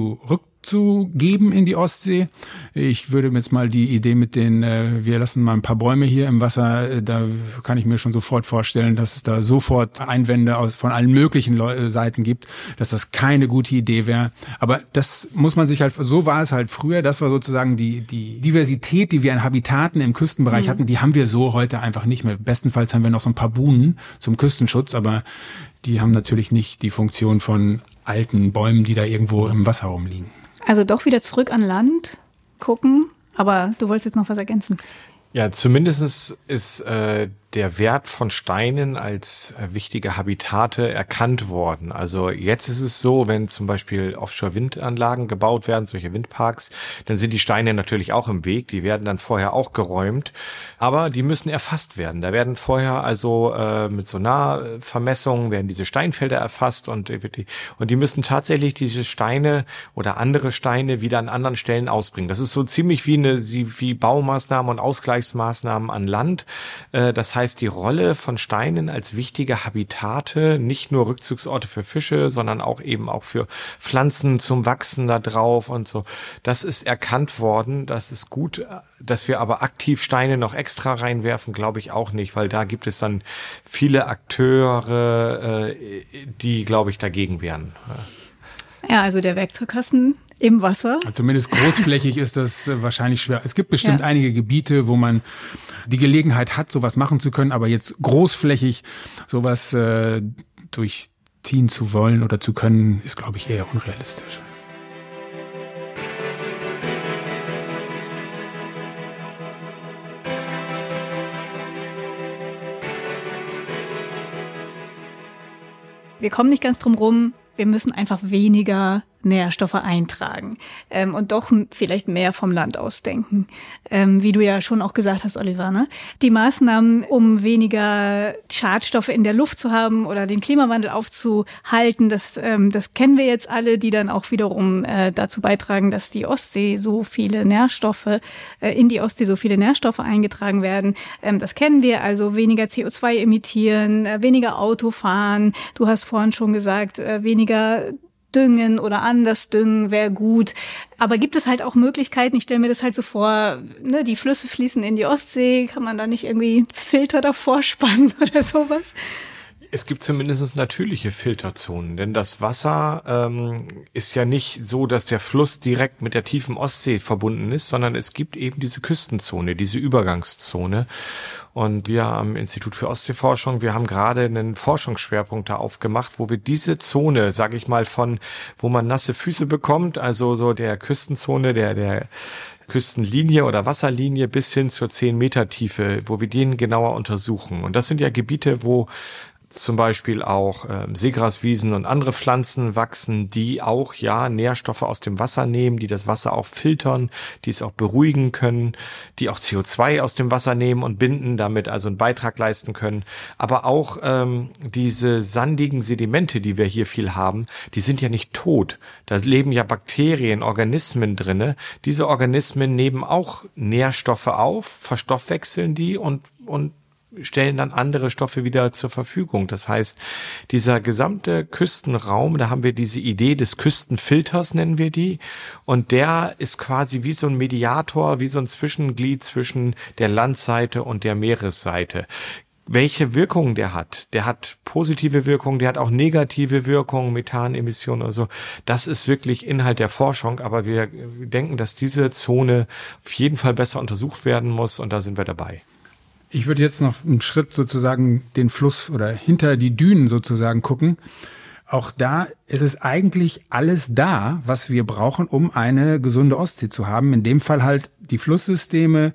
zurückzugeben in die Ostsee. Ich würde jetzt mal die Idee mit wir lassen mal ein paar Bäume hier im Wasser, da kann ich mir schon sofort vorstellen, dass es da sofort Einwände von allen möglichen Seiten gibt, dass das keine gute Idee wäre. Aber das muss man sich halt, so war es halt früher, das war sozusagen die Diversität, die wir an Habitaten im Küstenbereich hatten, die haben wir so heute einfach nicht mehr. Bestenfalls haben wir noch so ein paar Buhnen zum Küstenschutz, aber die haben natürlich nicht die Funktion von alten Bäumen, die da irgendwo im Wasser rumliegen. Also doch wieder zurück an Land gucken, aber du wolltest jetzt noch was ergänzen. Ja, zumindest ist der Wert von Steinen als wichtige Habitate erkannt worden. Also jetzt ist es so, wenn zum Beispiel Offshore-Windanlagen gebaut werden, solche Windparks, dann sind die Steine natürlich auch im Weg. Die werden dann vorher auch geräumt, aber die müssen erfasst werden. Da werden vorher also mit Sonarvermessungen werden diese Steinfelder erfasst und die müssen tatsächlich diese Steine oder andere Steine wieder an anderen Stellen ausbringen. Das ist so ziemlich wie Baumaßnahmen und Ausgleichsmaßnahmen an Land. Das heißt, heißt, die Rolle von Steinen als wichtige Habitate, nicht nur Rückzugsorte für Fische, sondern auch eben auch für Pflanzen zum Wachsen da drauf und so. Das ist erkannt worden. Das ist gut. Dass wir aber aktiv Steine noch extra reinwerfen, glaube ich auch nicht, weil da gibt es dann viele Akteure, die, glaube ich, dagegen wären. Ja, also der Werkzeugkasten im Wasser. Zumindest großflächig ist das wahrscheinlich schwer. Es gibt bestimmt einige Gebiete, wo man die Gelegenheit hat, sowas machen zu können, aber jetzt großflächig sowas durchziehen zu wollen oder zu können, ist, glaube ich, eher unrealistisch. Wir kommen nicht ganz drum rum, wir müssen einfach weniger Nährstoffe eintragen und doch vielleicht mehr vom Land aus denken, wie du ja schon auch gesagt hast, Oliver. Ne? Die Maßnahmen, um weniger Schadstoffe in der Luft zu haben oder den Klimawandel aufzuhalten, das kennen wir jetzt alle, die dann auch wiederum dazu beitragen, dass die Ostsee so viele Nährstoffe, in die Ostsee so viele Nährstoffe eingetragen werden. Das kennen wir, also weniger CO2 emittieren, weniger Auto fahren. Du hast vorhin schon gesagt, weniger düngen oder anders düngen wäre gut. Aber gibt es halt auch Möglichkeiten, ich stelle mir das halt so vor, ne, die Flüsse fließen in die Ostsee, kann man da nicht irgendwie Filter davor spannen oder sowas? Es gibt zumindest natürliche Filterzonen, denn das Wasser ist ja nicht so, dass der Fluss direkt mit der tiefen Ostsee verbunden ist, sondern es gibt eben diese Küstenzone, diese Übergangszone. Und wir am Institut für Ostseeforschung, wir haben gerade einen Forschungsschwerpunkt da aufgemacht, wo wir diese Zone, sage ich mal, von wo man nasse Füße bekommt, also so der Küstenzone, der Küstenlinie oder Wasserlinie bis hin zur 10 Meter Tiefe, wo wir den genauer untersuchen. Und das sind ja Gebiete, wo zum Beispiel auch Seegraswiesen und andere Pflanzen wachsen, die auch Nährstoffe aus dem Wasser nehmen, die das Wasser auch filtern, die es auch beruhigen können, die auch CO2 aus dem Wasser nehmen und binden, damit also einen Beitrag leisten können. Aber auch diese sandigen Sedimente, die wir hier viel haben, die sind ja nicht tot. Da leben ja Bakterien, Organismen drinne. Diese Organismen nehmen auch Nährstoffe auf, verstoffwechseln die und stellen dann andere Stoffe wieder zur Verfügung. Das heißt, dieser gesamte Küstenraum, da haben wir diese Idee des Küstenfilters, nennen wir die, und der ist quasi wie so ein Mediator, wie so ein Zwischenglied zwischen der Landseite und der Meeresseite. Welche Wirkung der hat positive Wirkung, der hat auch negative Wirkung, Methanemissionen oder so. Das ist wirklich Inhalt der Forschung, aber wir denken, dass diese Zone auf jeden Fall besser untersucht werden muss, und da sind wir dabei. Ich würde jetzt noch einen Schritt sozusagen den Fluss oder hinter die Dünen sozusagen gucken. Auch da ist es eigentlich alles da, was wir brauchen, um eine gesunde Ostsee zu haben. In dem Fall halt die Flusssysteme,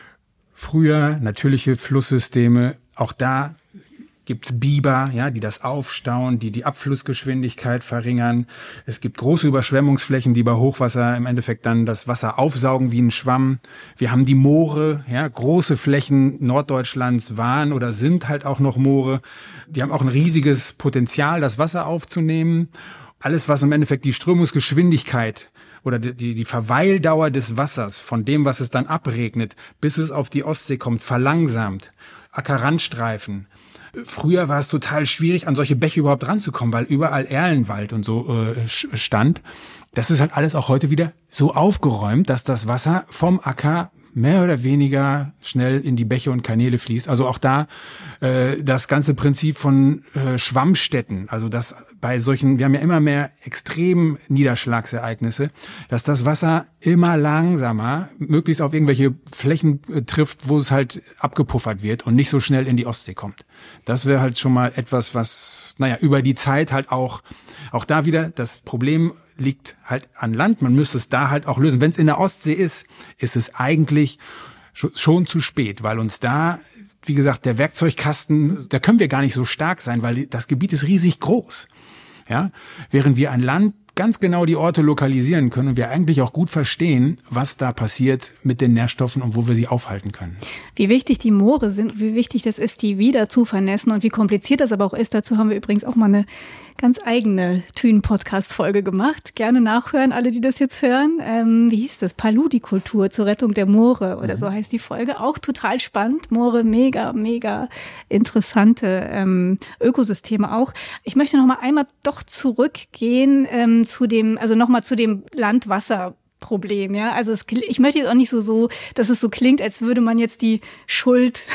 früher natürliche Flusssysteme. Auch da gibt's Biber, die das aufstauen, die Abflussgeschwindigkeit verringern. Es gibt große Überschwemmungsflächen, die bei Hochwasser im Endeffekt dann das Wasser aufsaugen wie ein Schwamm. Wir haben die Moore, große Flächen Norddeutschlands waren oder sind halt auch noch Moore. Die haben auch ein riesiges Potenzial, das Wasser aufzunehmen. Alles, was im Endeffekt die Strömungsgeschwindigkeit oder die Verweildauer des Wassers von dem, was es dann abregnet, bis es auf die Ostsee kommt, verlangsamt. Ackerrandstreifen. Früher war es total schwierig, an solche Bäche überhaupt ranzukommen, weil überall Erlenwald und so stand. Das ist halt alles auch heute wieder so aufgeräumt, dass das Wasser vom Acker mehr oder weniger schnell in die Bäche und Kanäle fließt. Also auch da das ganze Prinzip von Schwammstädten, also dass bei solchen, wir haben ja immer mehr extremen Niederschlagsereignisse, dass das Wasser immer langsamer möglichst auf irgendwelche Flächen trifft, wo es halt abgepuffert wird und nicht so schnell in die Ostsee kommt. Das wäre halt schon mal etwas, was, über die Zeit halt auch da wieder das Problem liegt halt an Land. Man müsste es da halt auch lösen. Wenn es in der Ostsee ist, ist es eigentlich schon zu spät, weil uns da, wie gesagt, der Werkzeugkasten, da können wir gar nicht so stark sein, weil das Gebiet ist riesig groß. Ja, während wir an Land ganz genau die Orte lokalisieren können und wir eigentlich auch gut verstehen, was da passiert mit den Nährstoffen und wo wir sie aufhalten können. Wie wichtig die Moore sind, wie wichtig das ist, die wieder zu vernässen und wie kompliziert das aber auch ist. Dazu haben wir übrigens auch mal eine ganz eigene Thün-Podcast-Folge gemacht. Gerne nachhören, alle, die das jetzt hören. Wie hieß das? Paludikultur zur Rettung der Moore oder so heißt die Folge. Auch total spannend. Moore, mega, mega interessante Ökosysteme auch. Ich möchte noch mal einmal doch zurückgehen zu dem Landwasserproblem, ja. Also ich möchte jetzt auch nicht so, dass es so klingt, als würde man jetzt die Schuld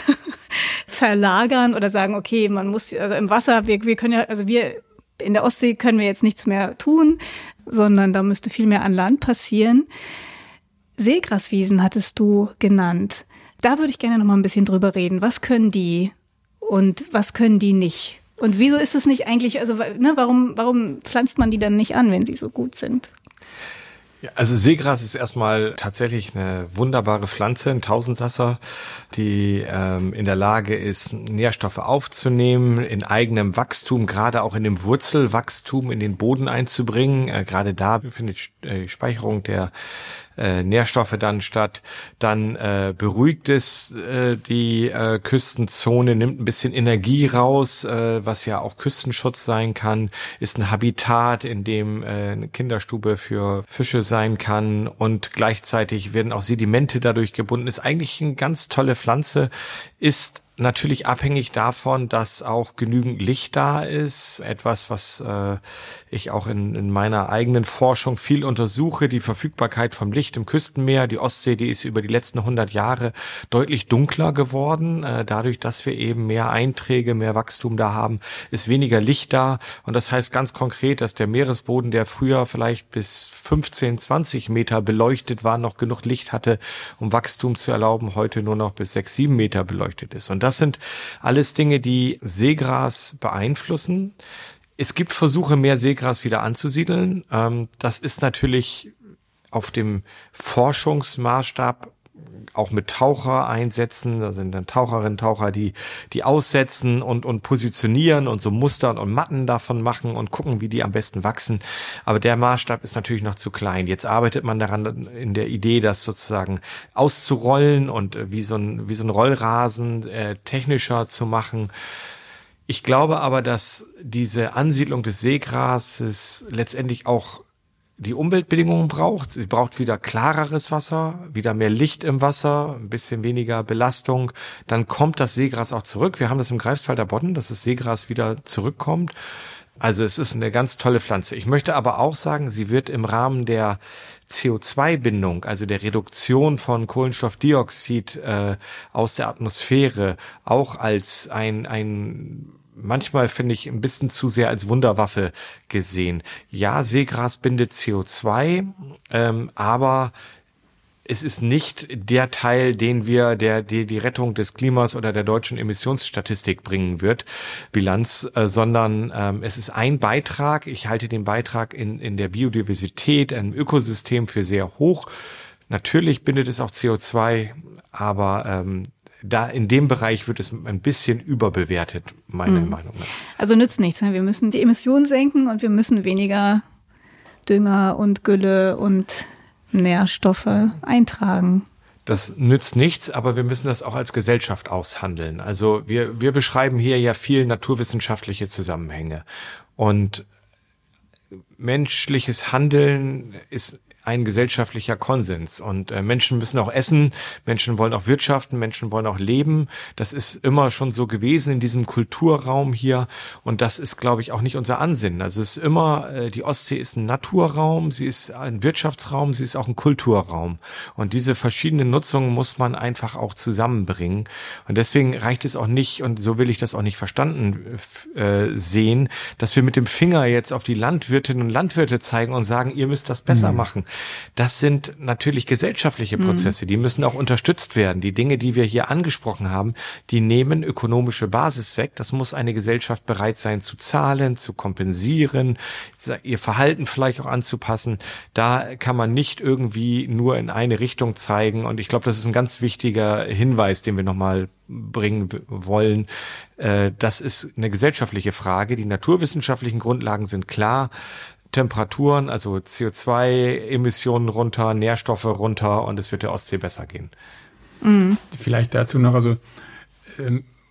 verlagern oder sagen, okay, man muss, also im Wasser, wir können ja, also wir in der Ostsee können wir jetzt nichts mehr tun, sondern da müsste viel mehr an Land passieren. Seegraswiesen hattest du genannt. Da würde ich gerne noch mal ein bisschen drüber reden. Was können die und was können die nicht? Und wieso ist es nicht eigentlich, also warum pflanzt man die dann nicht an, wenn sie so gut sind? Ja, also Seegras ist erstmal tatsächlich eine wunderbare Pflanze, ein Tausendsasser, die in der Lage ist, Nährstoffe aufzunehmen, in eigenem Wachstum, gerade auch in dem Wurzelwachstum in den Boden einzubringen. Gerade da findet die Speicherung der Nährstoffe dann statt. Dann beruhigt es die Küstenzone, nimmt ein bisschen Energie raus, was ja auch Küstenschutz sein kann, ist ein Habitat, in dem eine Kinderstube für Fische sein kann und gleichzeitig werden auch Sedimente dadurch gebunden. Ist eigentlich eine ganz tolle Pflanze, ist natürlich abhängig davon, dass auch genügend Licht da ist. Etwas, was ich auch in meiner eigenen Forschung viel untersuche, die Verfügbarkeit vom Licht im Küstenmeer. Die Ostsee, die ist über die letzten 100 Jahre deutlich dunkler geworden. Dadurch, dass wir eben mehr Einträge, mehr Wachstum da haben, ist weniger Licht da. Und das heißt ganz konkret, dass der Meeresboden, der früher vielleicht bis 15, 20 Meter beleuchtet war, noch genug Licht hatte, um Wachstum zu erlauben, heute nur noch bis 6, 7 Meter beleuchtet ist. Und das sind alles Dinge, die Seegras beeinflussen. Es gibt Versuche, mehr Seegras wieder anzusiedeln. Das ist natürlich auf dem Forschungsmaßstab auch mit Tauchereinsätzen. Da sind dann Taucherinnen, Taucher, die aussetzen und positionieren und so Muster und Matten davon machen und gucken, wie die am besten wachsen. Aber der Maßstab ist natürlich noch zu klein. Jetzt arbeitet man daran in der Idee, das sozusagen auszurollen und wie so ein Rollrasen technischer zu machen. Ich glaube aber, dass diese Ansiedlung des Seegrases letztendlich auch die Umweltbedingungen braucht. Sie braucht wieder klareres Wasser, wieder mehr Licht im Wasser, ein bisschen weniger Belastung. Dann kommt das Seegras auch zurück. Wir haben das im Greifswalder Bodden, dass das Seegras wieder zurückkommt. Also es ist eine ganz tolle Pflanze. Ich möchte aber auch sagen, sie wird im Rahmen der CO2-Bindung, also der Reduktion von Kohlenstoffdioxid aus der Atmosphäre, auch als ein manchmal finde ich ein bisschen zu sehr als Wunderwaffe gesehen. Ja, Seegras bindet CO2, aber es ist nicht der Teil, den wir die Rettung des Klimas oder der deutschen Emissionsstatistik bringen wird, Bilanz, sondern es ist ein Beitrag. Ich halte den Beitrag in der Biodiversität, einem Ökosystem für sehr hoch. Natürlich bindet es auch CO2, aber da in dem Bereich wird es ein bisschen überbewertet, meiner Meinung nach. Also nützt nichts. Wir müssen die Emissionen senken und wir müssen weniger Dünger und Gülle und Nährstoffe eintragen. Das nützt nichts, aber wir müssen das auch als Gesellschaft aushandeln. Also wir beschreiben hier ja viel naturwissenschaftliche Zusammenhänge. Und menschliches Handeln ist ein gesellschaftlicher Konsens. Und Menschen müssen auch essen, Menschen wollen auch wirtschaften, Menschen wollen auch leben. Das ist immer schon so gewesen in diesem Kulturraum hier. Und das ist, glaube ich, auch nicht unser Ansinnen. Also es ist immer, die Ostsee ist ein Naturraum, sie ist ein Wirtschaftsraum, sie ist auch ein Kulturraum. Und diese verschiedenen Nutzungen muss man einfach auch zusammenbringen. Und deswegen reicht es auch nicht, und so will ich das auch nicht verstanden sehen, dass wir mit dem Finger jetzt auf die Landwirtinnen und Landwirte zeigen und sagen, ihr müsst das besser machen. Das sind natürlich gesellschaftliche Prozesse, die müssen auch unterstützt werden. Die Dinge, die wir hier angesprochen haben, die nehmen ökonomische Basis weg. Das muss eine Gesellschaft bereit sein zu zahlen, zu kompensieren, ihr Verhalten vielleicht auch anzupassen. Da kann man nicht irgendwie nur in eine Richtung zeigen. Und ich glaube, das ist ein ganz wichtiger Hinweis, den wir nochmal bringen wollen. Das ist eine gesellschaftliche Frage. Die naturwissenschaftlichen Grundlagen sind klar. Temperaturen, also CO2-Emissionen runter, Nährstoffe runter und es wird der Ostsee besser gehen. Vielleicht dazu noch, also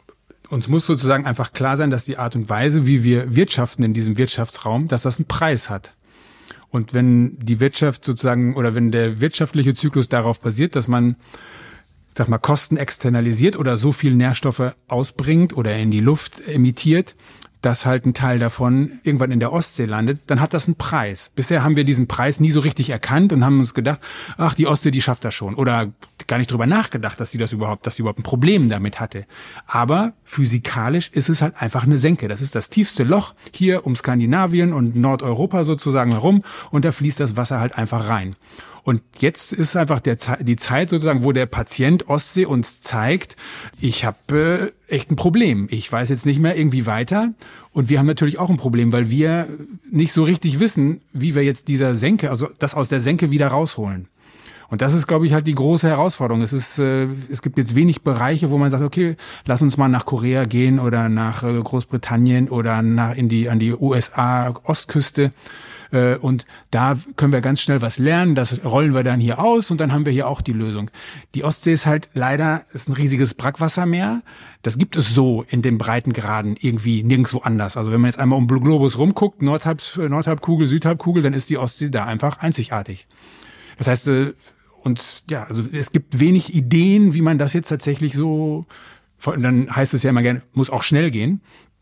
uns muss sozusagen einfach klar sein, dass die Art und Weise, wie wir wirtschaften in diesem Wirtschaftsraum, dass das einen Preis hat. Und wenn die Wirtschaft sozusagen oder wenn der wirtschaftliche Zyklus darauf basiert, dass man, sag mal, Kosten externalisiert oder so viel Nährstoffe ausbringt oder in die Luft emittiert, dass halt ein Teil davon irgendwann in der Ostsee landet, dann hat das einen Preis. Bisher haben wir diesen Preis nie so richtig erkannt und haben uns gedacht, ach, die Ostsee, die schafft das schon. Oder gar nicht drüber nachgedacht, dass sie überhaupt ein Problem damit hatte. Aber physikalisch ist es halt einfach eine Senke. Das ist das tiefste Loch hier um Skandinavien und Nordeuropa sozusagen herum und da fließt das Wasser halt einfach rein. Und jetzt ist einfach die Zeit sozusagen, wo der Patient Ostsee uns zeigt, ich habe echt ein Problem. Ich weiß jetzt nicht mehr irgendwie weiter. Und wir haben natürlich auch ein Problem, weil wir nicht so richtig wissen, wie wir jetzt dieser Senke, also das aus der Senke wieder rausholen. Und das ist, glaube ich, halt die große Herausforderung. Es gibt jetzt wenig Bereiche, wo man sagt, okay, lass uns mal nach Korea gehen oder nach Großbritannien oder an die USA-Ostküste. Und da können wir ganz schnell was lernen, das rollen wir dann hier aus und dann haben wir hier auch die Lösung. Die Ostsee ist halt leider ist ein riesiges Brackwassermeer. Das gibt es so in den Breitengraden irgendwie nirgendwo anders. Also wenn man jetzt einmal um den Globus rumguckt, Nordhalbkugel, Südhalbkugel, dann ist die Ostsee da einfach einzigartig. Das heißt, und ja, also es gibt wenig Ideen, wie man das jetzt tatsächlich so, dann heißt es ja immer gerne, muss auch schnell gehen.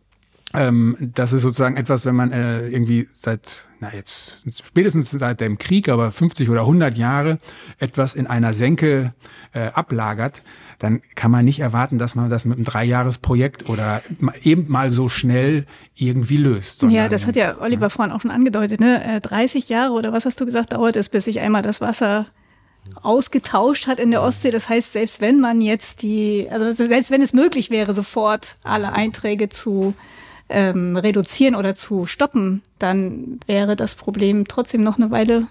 Das ist sozusagen etwas, wenn man irgendwie spätestens seit dem Krieg, aber 50 oder 100 Jahre etwas in einer Senke ablagert, dann kann man nicht erwarten, dass man das mit einem 3-Jahres-Projekt oder eben mal so schnell irgendwie löst. Ja, das hat ja Oliver vorhin auch schon angedeutet, ne? 30 Jahre oder was hast du gesagt, dauert es, bis sich einmal das Wasser ausgetauscht hat in der Ostsee. Das heißt, selbst wenn es möglich wäre, sofort alle Einträge zu reduzieren oder zu stoppen, dann wäre das Problem trotzdem noch eine Weile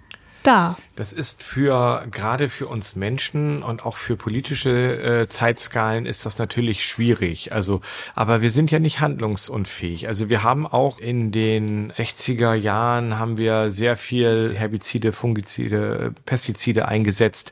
da. Das ist gerade für uns Menschen und auch für politische Zeitskalen ist das natürlich schwierig. Aber wir sind ja nicht handlungsunfähig. Also wir haben auch in den 60er Jahren haben wir sehr viel Herbizide, Fungizide, Pestizide eingesetzt,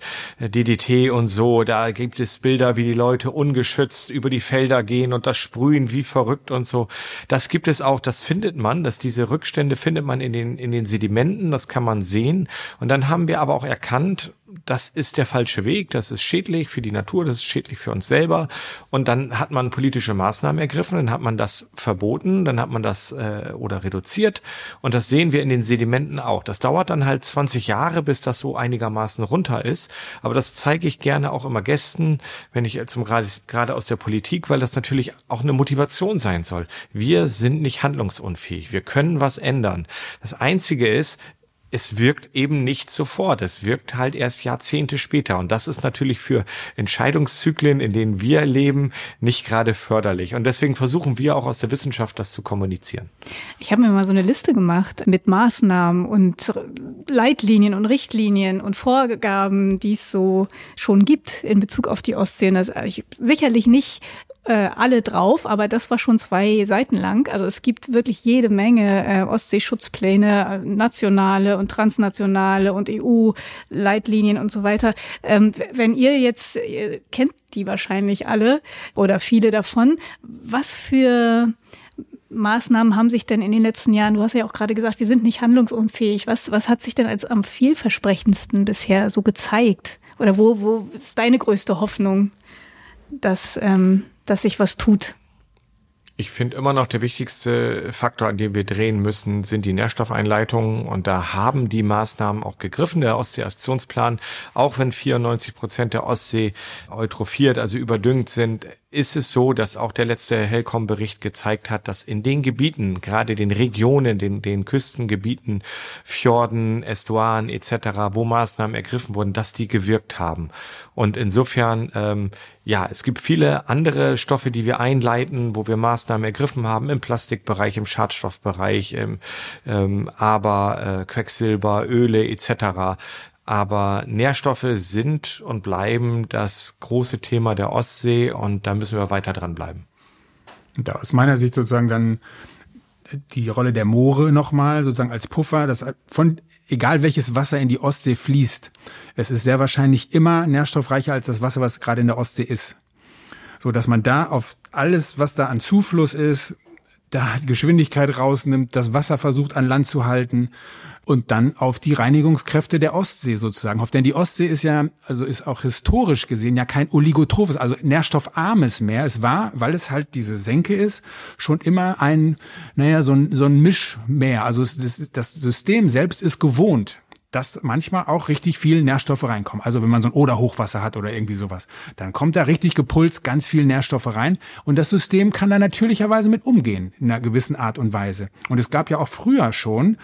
DDT und so. Da gibt es Bilder, wie die Leute ungeschützt über die Felder gehen und das sprühen wie verrückt und so. Das gibt es auch, das findet man, diese Rückstände findet man in den Sedimenten, das kann man sehen. Und dann haben wir aber auch erkannt, das ist der falsche Weg, das ist schädlich für die Natur, das ist schädlich für uns selber. Und dann hat man politische Maßnahmen ergriffen, dann hat man das verboten, dann hat man das oder reduziert. Und das sehen wir in den Sedimenten auch. Das dauert dann halt 20 Jahre, bis das so einigermaßen runter ist. Aber das zeige ich gerne auch immer Gästen, wenn ich gerade aus der Politik, weil das natürlich auch eine Motivation sein soll. Wir sind nicht handlungsunfähig, wir können was ändern. Das Einzige ist, es wirkt eben nicht sofort. Es wirkt halt erst Jahrzehnte später. Und das ist natürlich für Entscheidungszyklen, in denen wir leben, nicht gerade förderlich. Und deswegen versuchen wir auch aus der Wissenschaft, das zu kommunizieren. Ich habe mir mal so eine Liste gemacht mit Maßnahmen und Leitlinien und Richtlinien und Vorgaben, die es so schon gibt in Bezug auf die Ostsee. Und das sicherlich nicht alle drauf, aber das war schon 2 Seiten lang. Also es gibt wirklich jede Menge Ostseeschutzpläne, nationale und transnationale und EU-Leitlinien und so weiter. Wenn ihr kennt die wahrscheinlich alle oder viele davon, was für Maßnahmen haben sich denn in den letzten Jahren, du hast ja auch gerade gesagt, wir sind nicht handlungsunfähig. Was hat sich denn als am vielversprechendsten bisher so gezeigt? Oder wo ist deine größte Hoffnung, dass sich was tut? Ich finde immer noch der wichtigste Faktor, an dem wir drehen müssen, sind die Nährstoffeinleitungen. Und da haben die Maßnahmen auch gegriffen. Der Ostsee-Aktionsplan, auch wenn 94% der Ostsee eutrophiert, also überdüngt sind, ist es so, dass auch der letzte HELCOM-Bericht gezeigt hat, dass in den Gebieten, gerade den Regionen, den Küstengebieten, Fjorden, Ästuaren etc., wo Maßnahmen ergriffen wurden, dass die gewirkt haben. Und insofern, es gibt viele andere Stoffe, die wir einleiten, wo wir Maßnahmen ergriffen haben, im Plastikbereich, im Schadstoffbereich, aber Quecksilber, Öle etc., aber Nährstoffe sind und bleiben das große Thema der Ostsee und da müssen wir weiter dran bleiben. Und da aus meiner Sicht sozusagen dann die Rolle der Moore nochmal, sozusagen als Puffer, das von egal welches Wasser in die Ostsee fließt, es ist sehr wahrscheinlich immer nährstoffreicher als das Wasser, was gerade in der Ostsee ist. so dass man da auf alles, was da an Zufluss ist, da Geschwindigkeit rausnimmt, das Wasser versucht an Land zu halten und dann auf die Reinigungskräfte der Ostsee sozusagen. Denn die Ostsee ist ja, also ist auch historisch gesehen ja kein oligotrophes, also nährstoffarmes Meer. Es war, weil es halt diese Senke ist, schon immer so ein Mischmeer. Also das System selbst ist gewohnt, dass manchmal auch richtig viel Nährstoffe reinkommen. Also wenn man so ein Oder-Hochwasser hat oder irgendwie sowas, dann kommt da richtig gepulst ganz viel Nährstoffe rein und das System kann da natürlicherweise mit umgehen in einer gewissen Art und Weise. Und es gab ja auch früher schon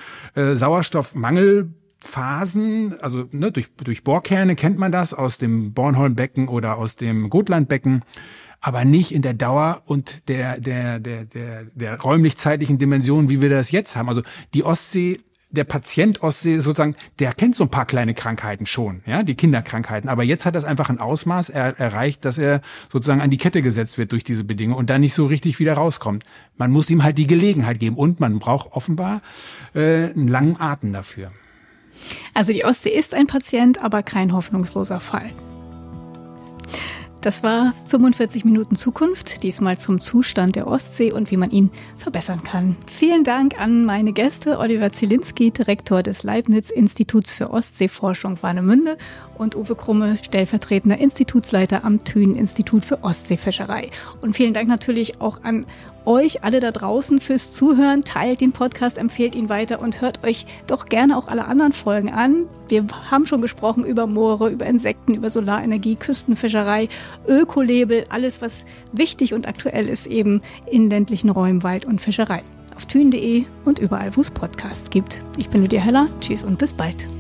Sauerstoffmangelphasen, also durch Bohrkerne kennt man das aus dem Bornholmbecken oder aus dem Gotlandbecken, aber nicht in der Dauer und der räumlich-zeitlichen Dimension, wie wir das jetzt haben. Also die Ostsee, der Patient Ostsee sozusagen, der kennt so ein paar kleine Krankheiten schon, ja, die Kinderkrankheiten. Aber jetzt hat das einfach ein Ausmaß erreicht, dass er sozusagen an die Kette gesetzt wird durch diese Bedingungen und dann nicht so richtig wieder rauskommt. Man muss ihm halt die Gelegenheit geben und man braucht offenbar einen langen Atem dafür. Also die Ostsee ist ein Patient, aber kein hoffnungsloser Fall. Das war 45 Minuten Zukunft, diesmal zum Zustand der Ostsee und wie man ihn verbessern kann. Vielen Dank an meine Gäste, Oliver Zielinski, Direktor des Leibniz-Instituts für Ostseeforschung Warnemünde und Uwe Krumme, stellvertretender Institutsleiter am Thünen-Institut für Ostseefischerei. Und vielen Dank natürlich auch an euch alle da draußen fürs Zuhören. Teilt den Podcast, empfehlt ihn weiter und hört euch doch gerne auch alle anderen Folgen an. Wir haben schon gesprochen über Moore, über Insekten, über Solarenergie, Küstenfischerei, Ökolabel, alles was wichtig und aktuell ist eben in ländlichen Räumen, Wald und Fischerei. Auf thünen.de und überall, wo es Podcasts gibt. Ich bin Lydia Heller. Tschüss und bis bald.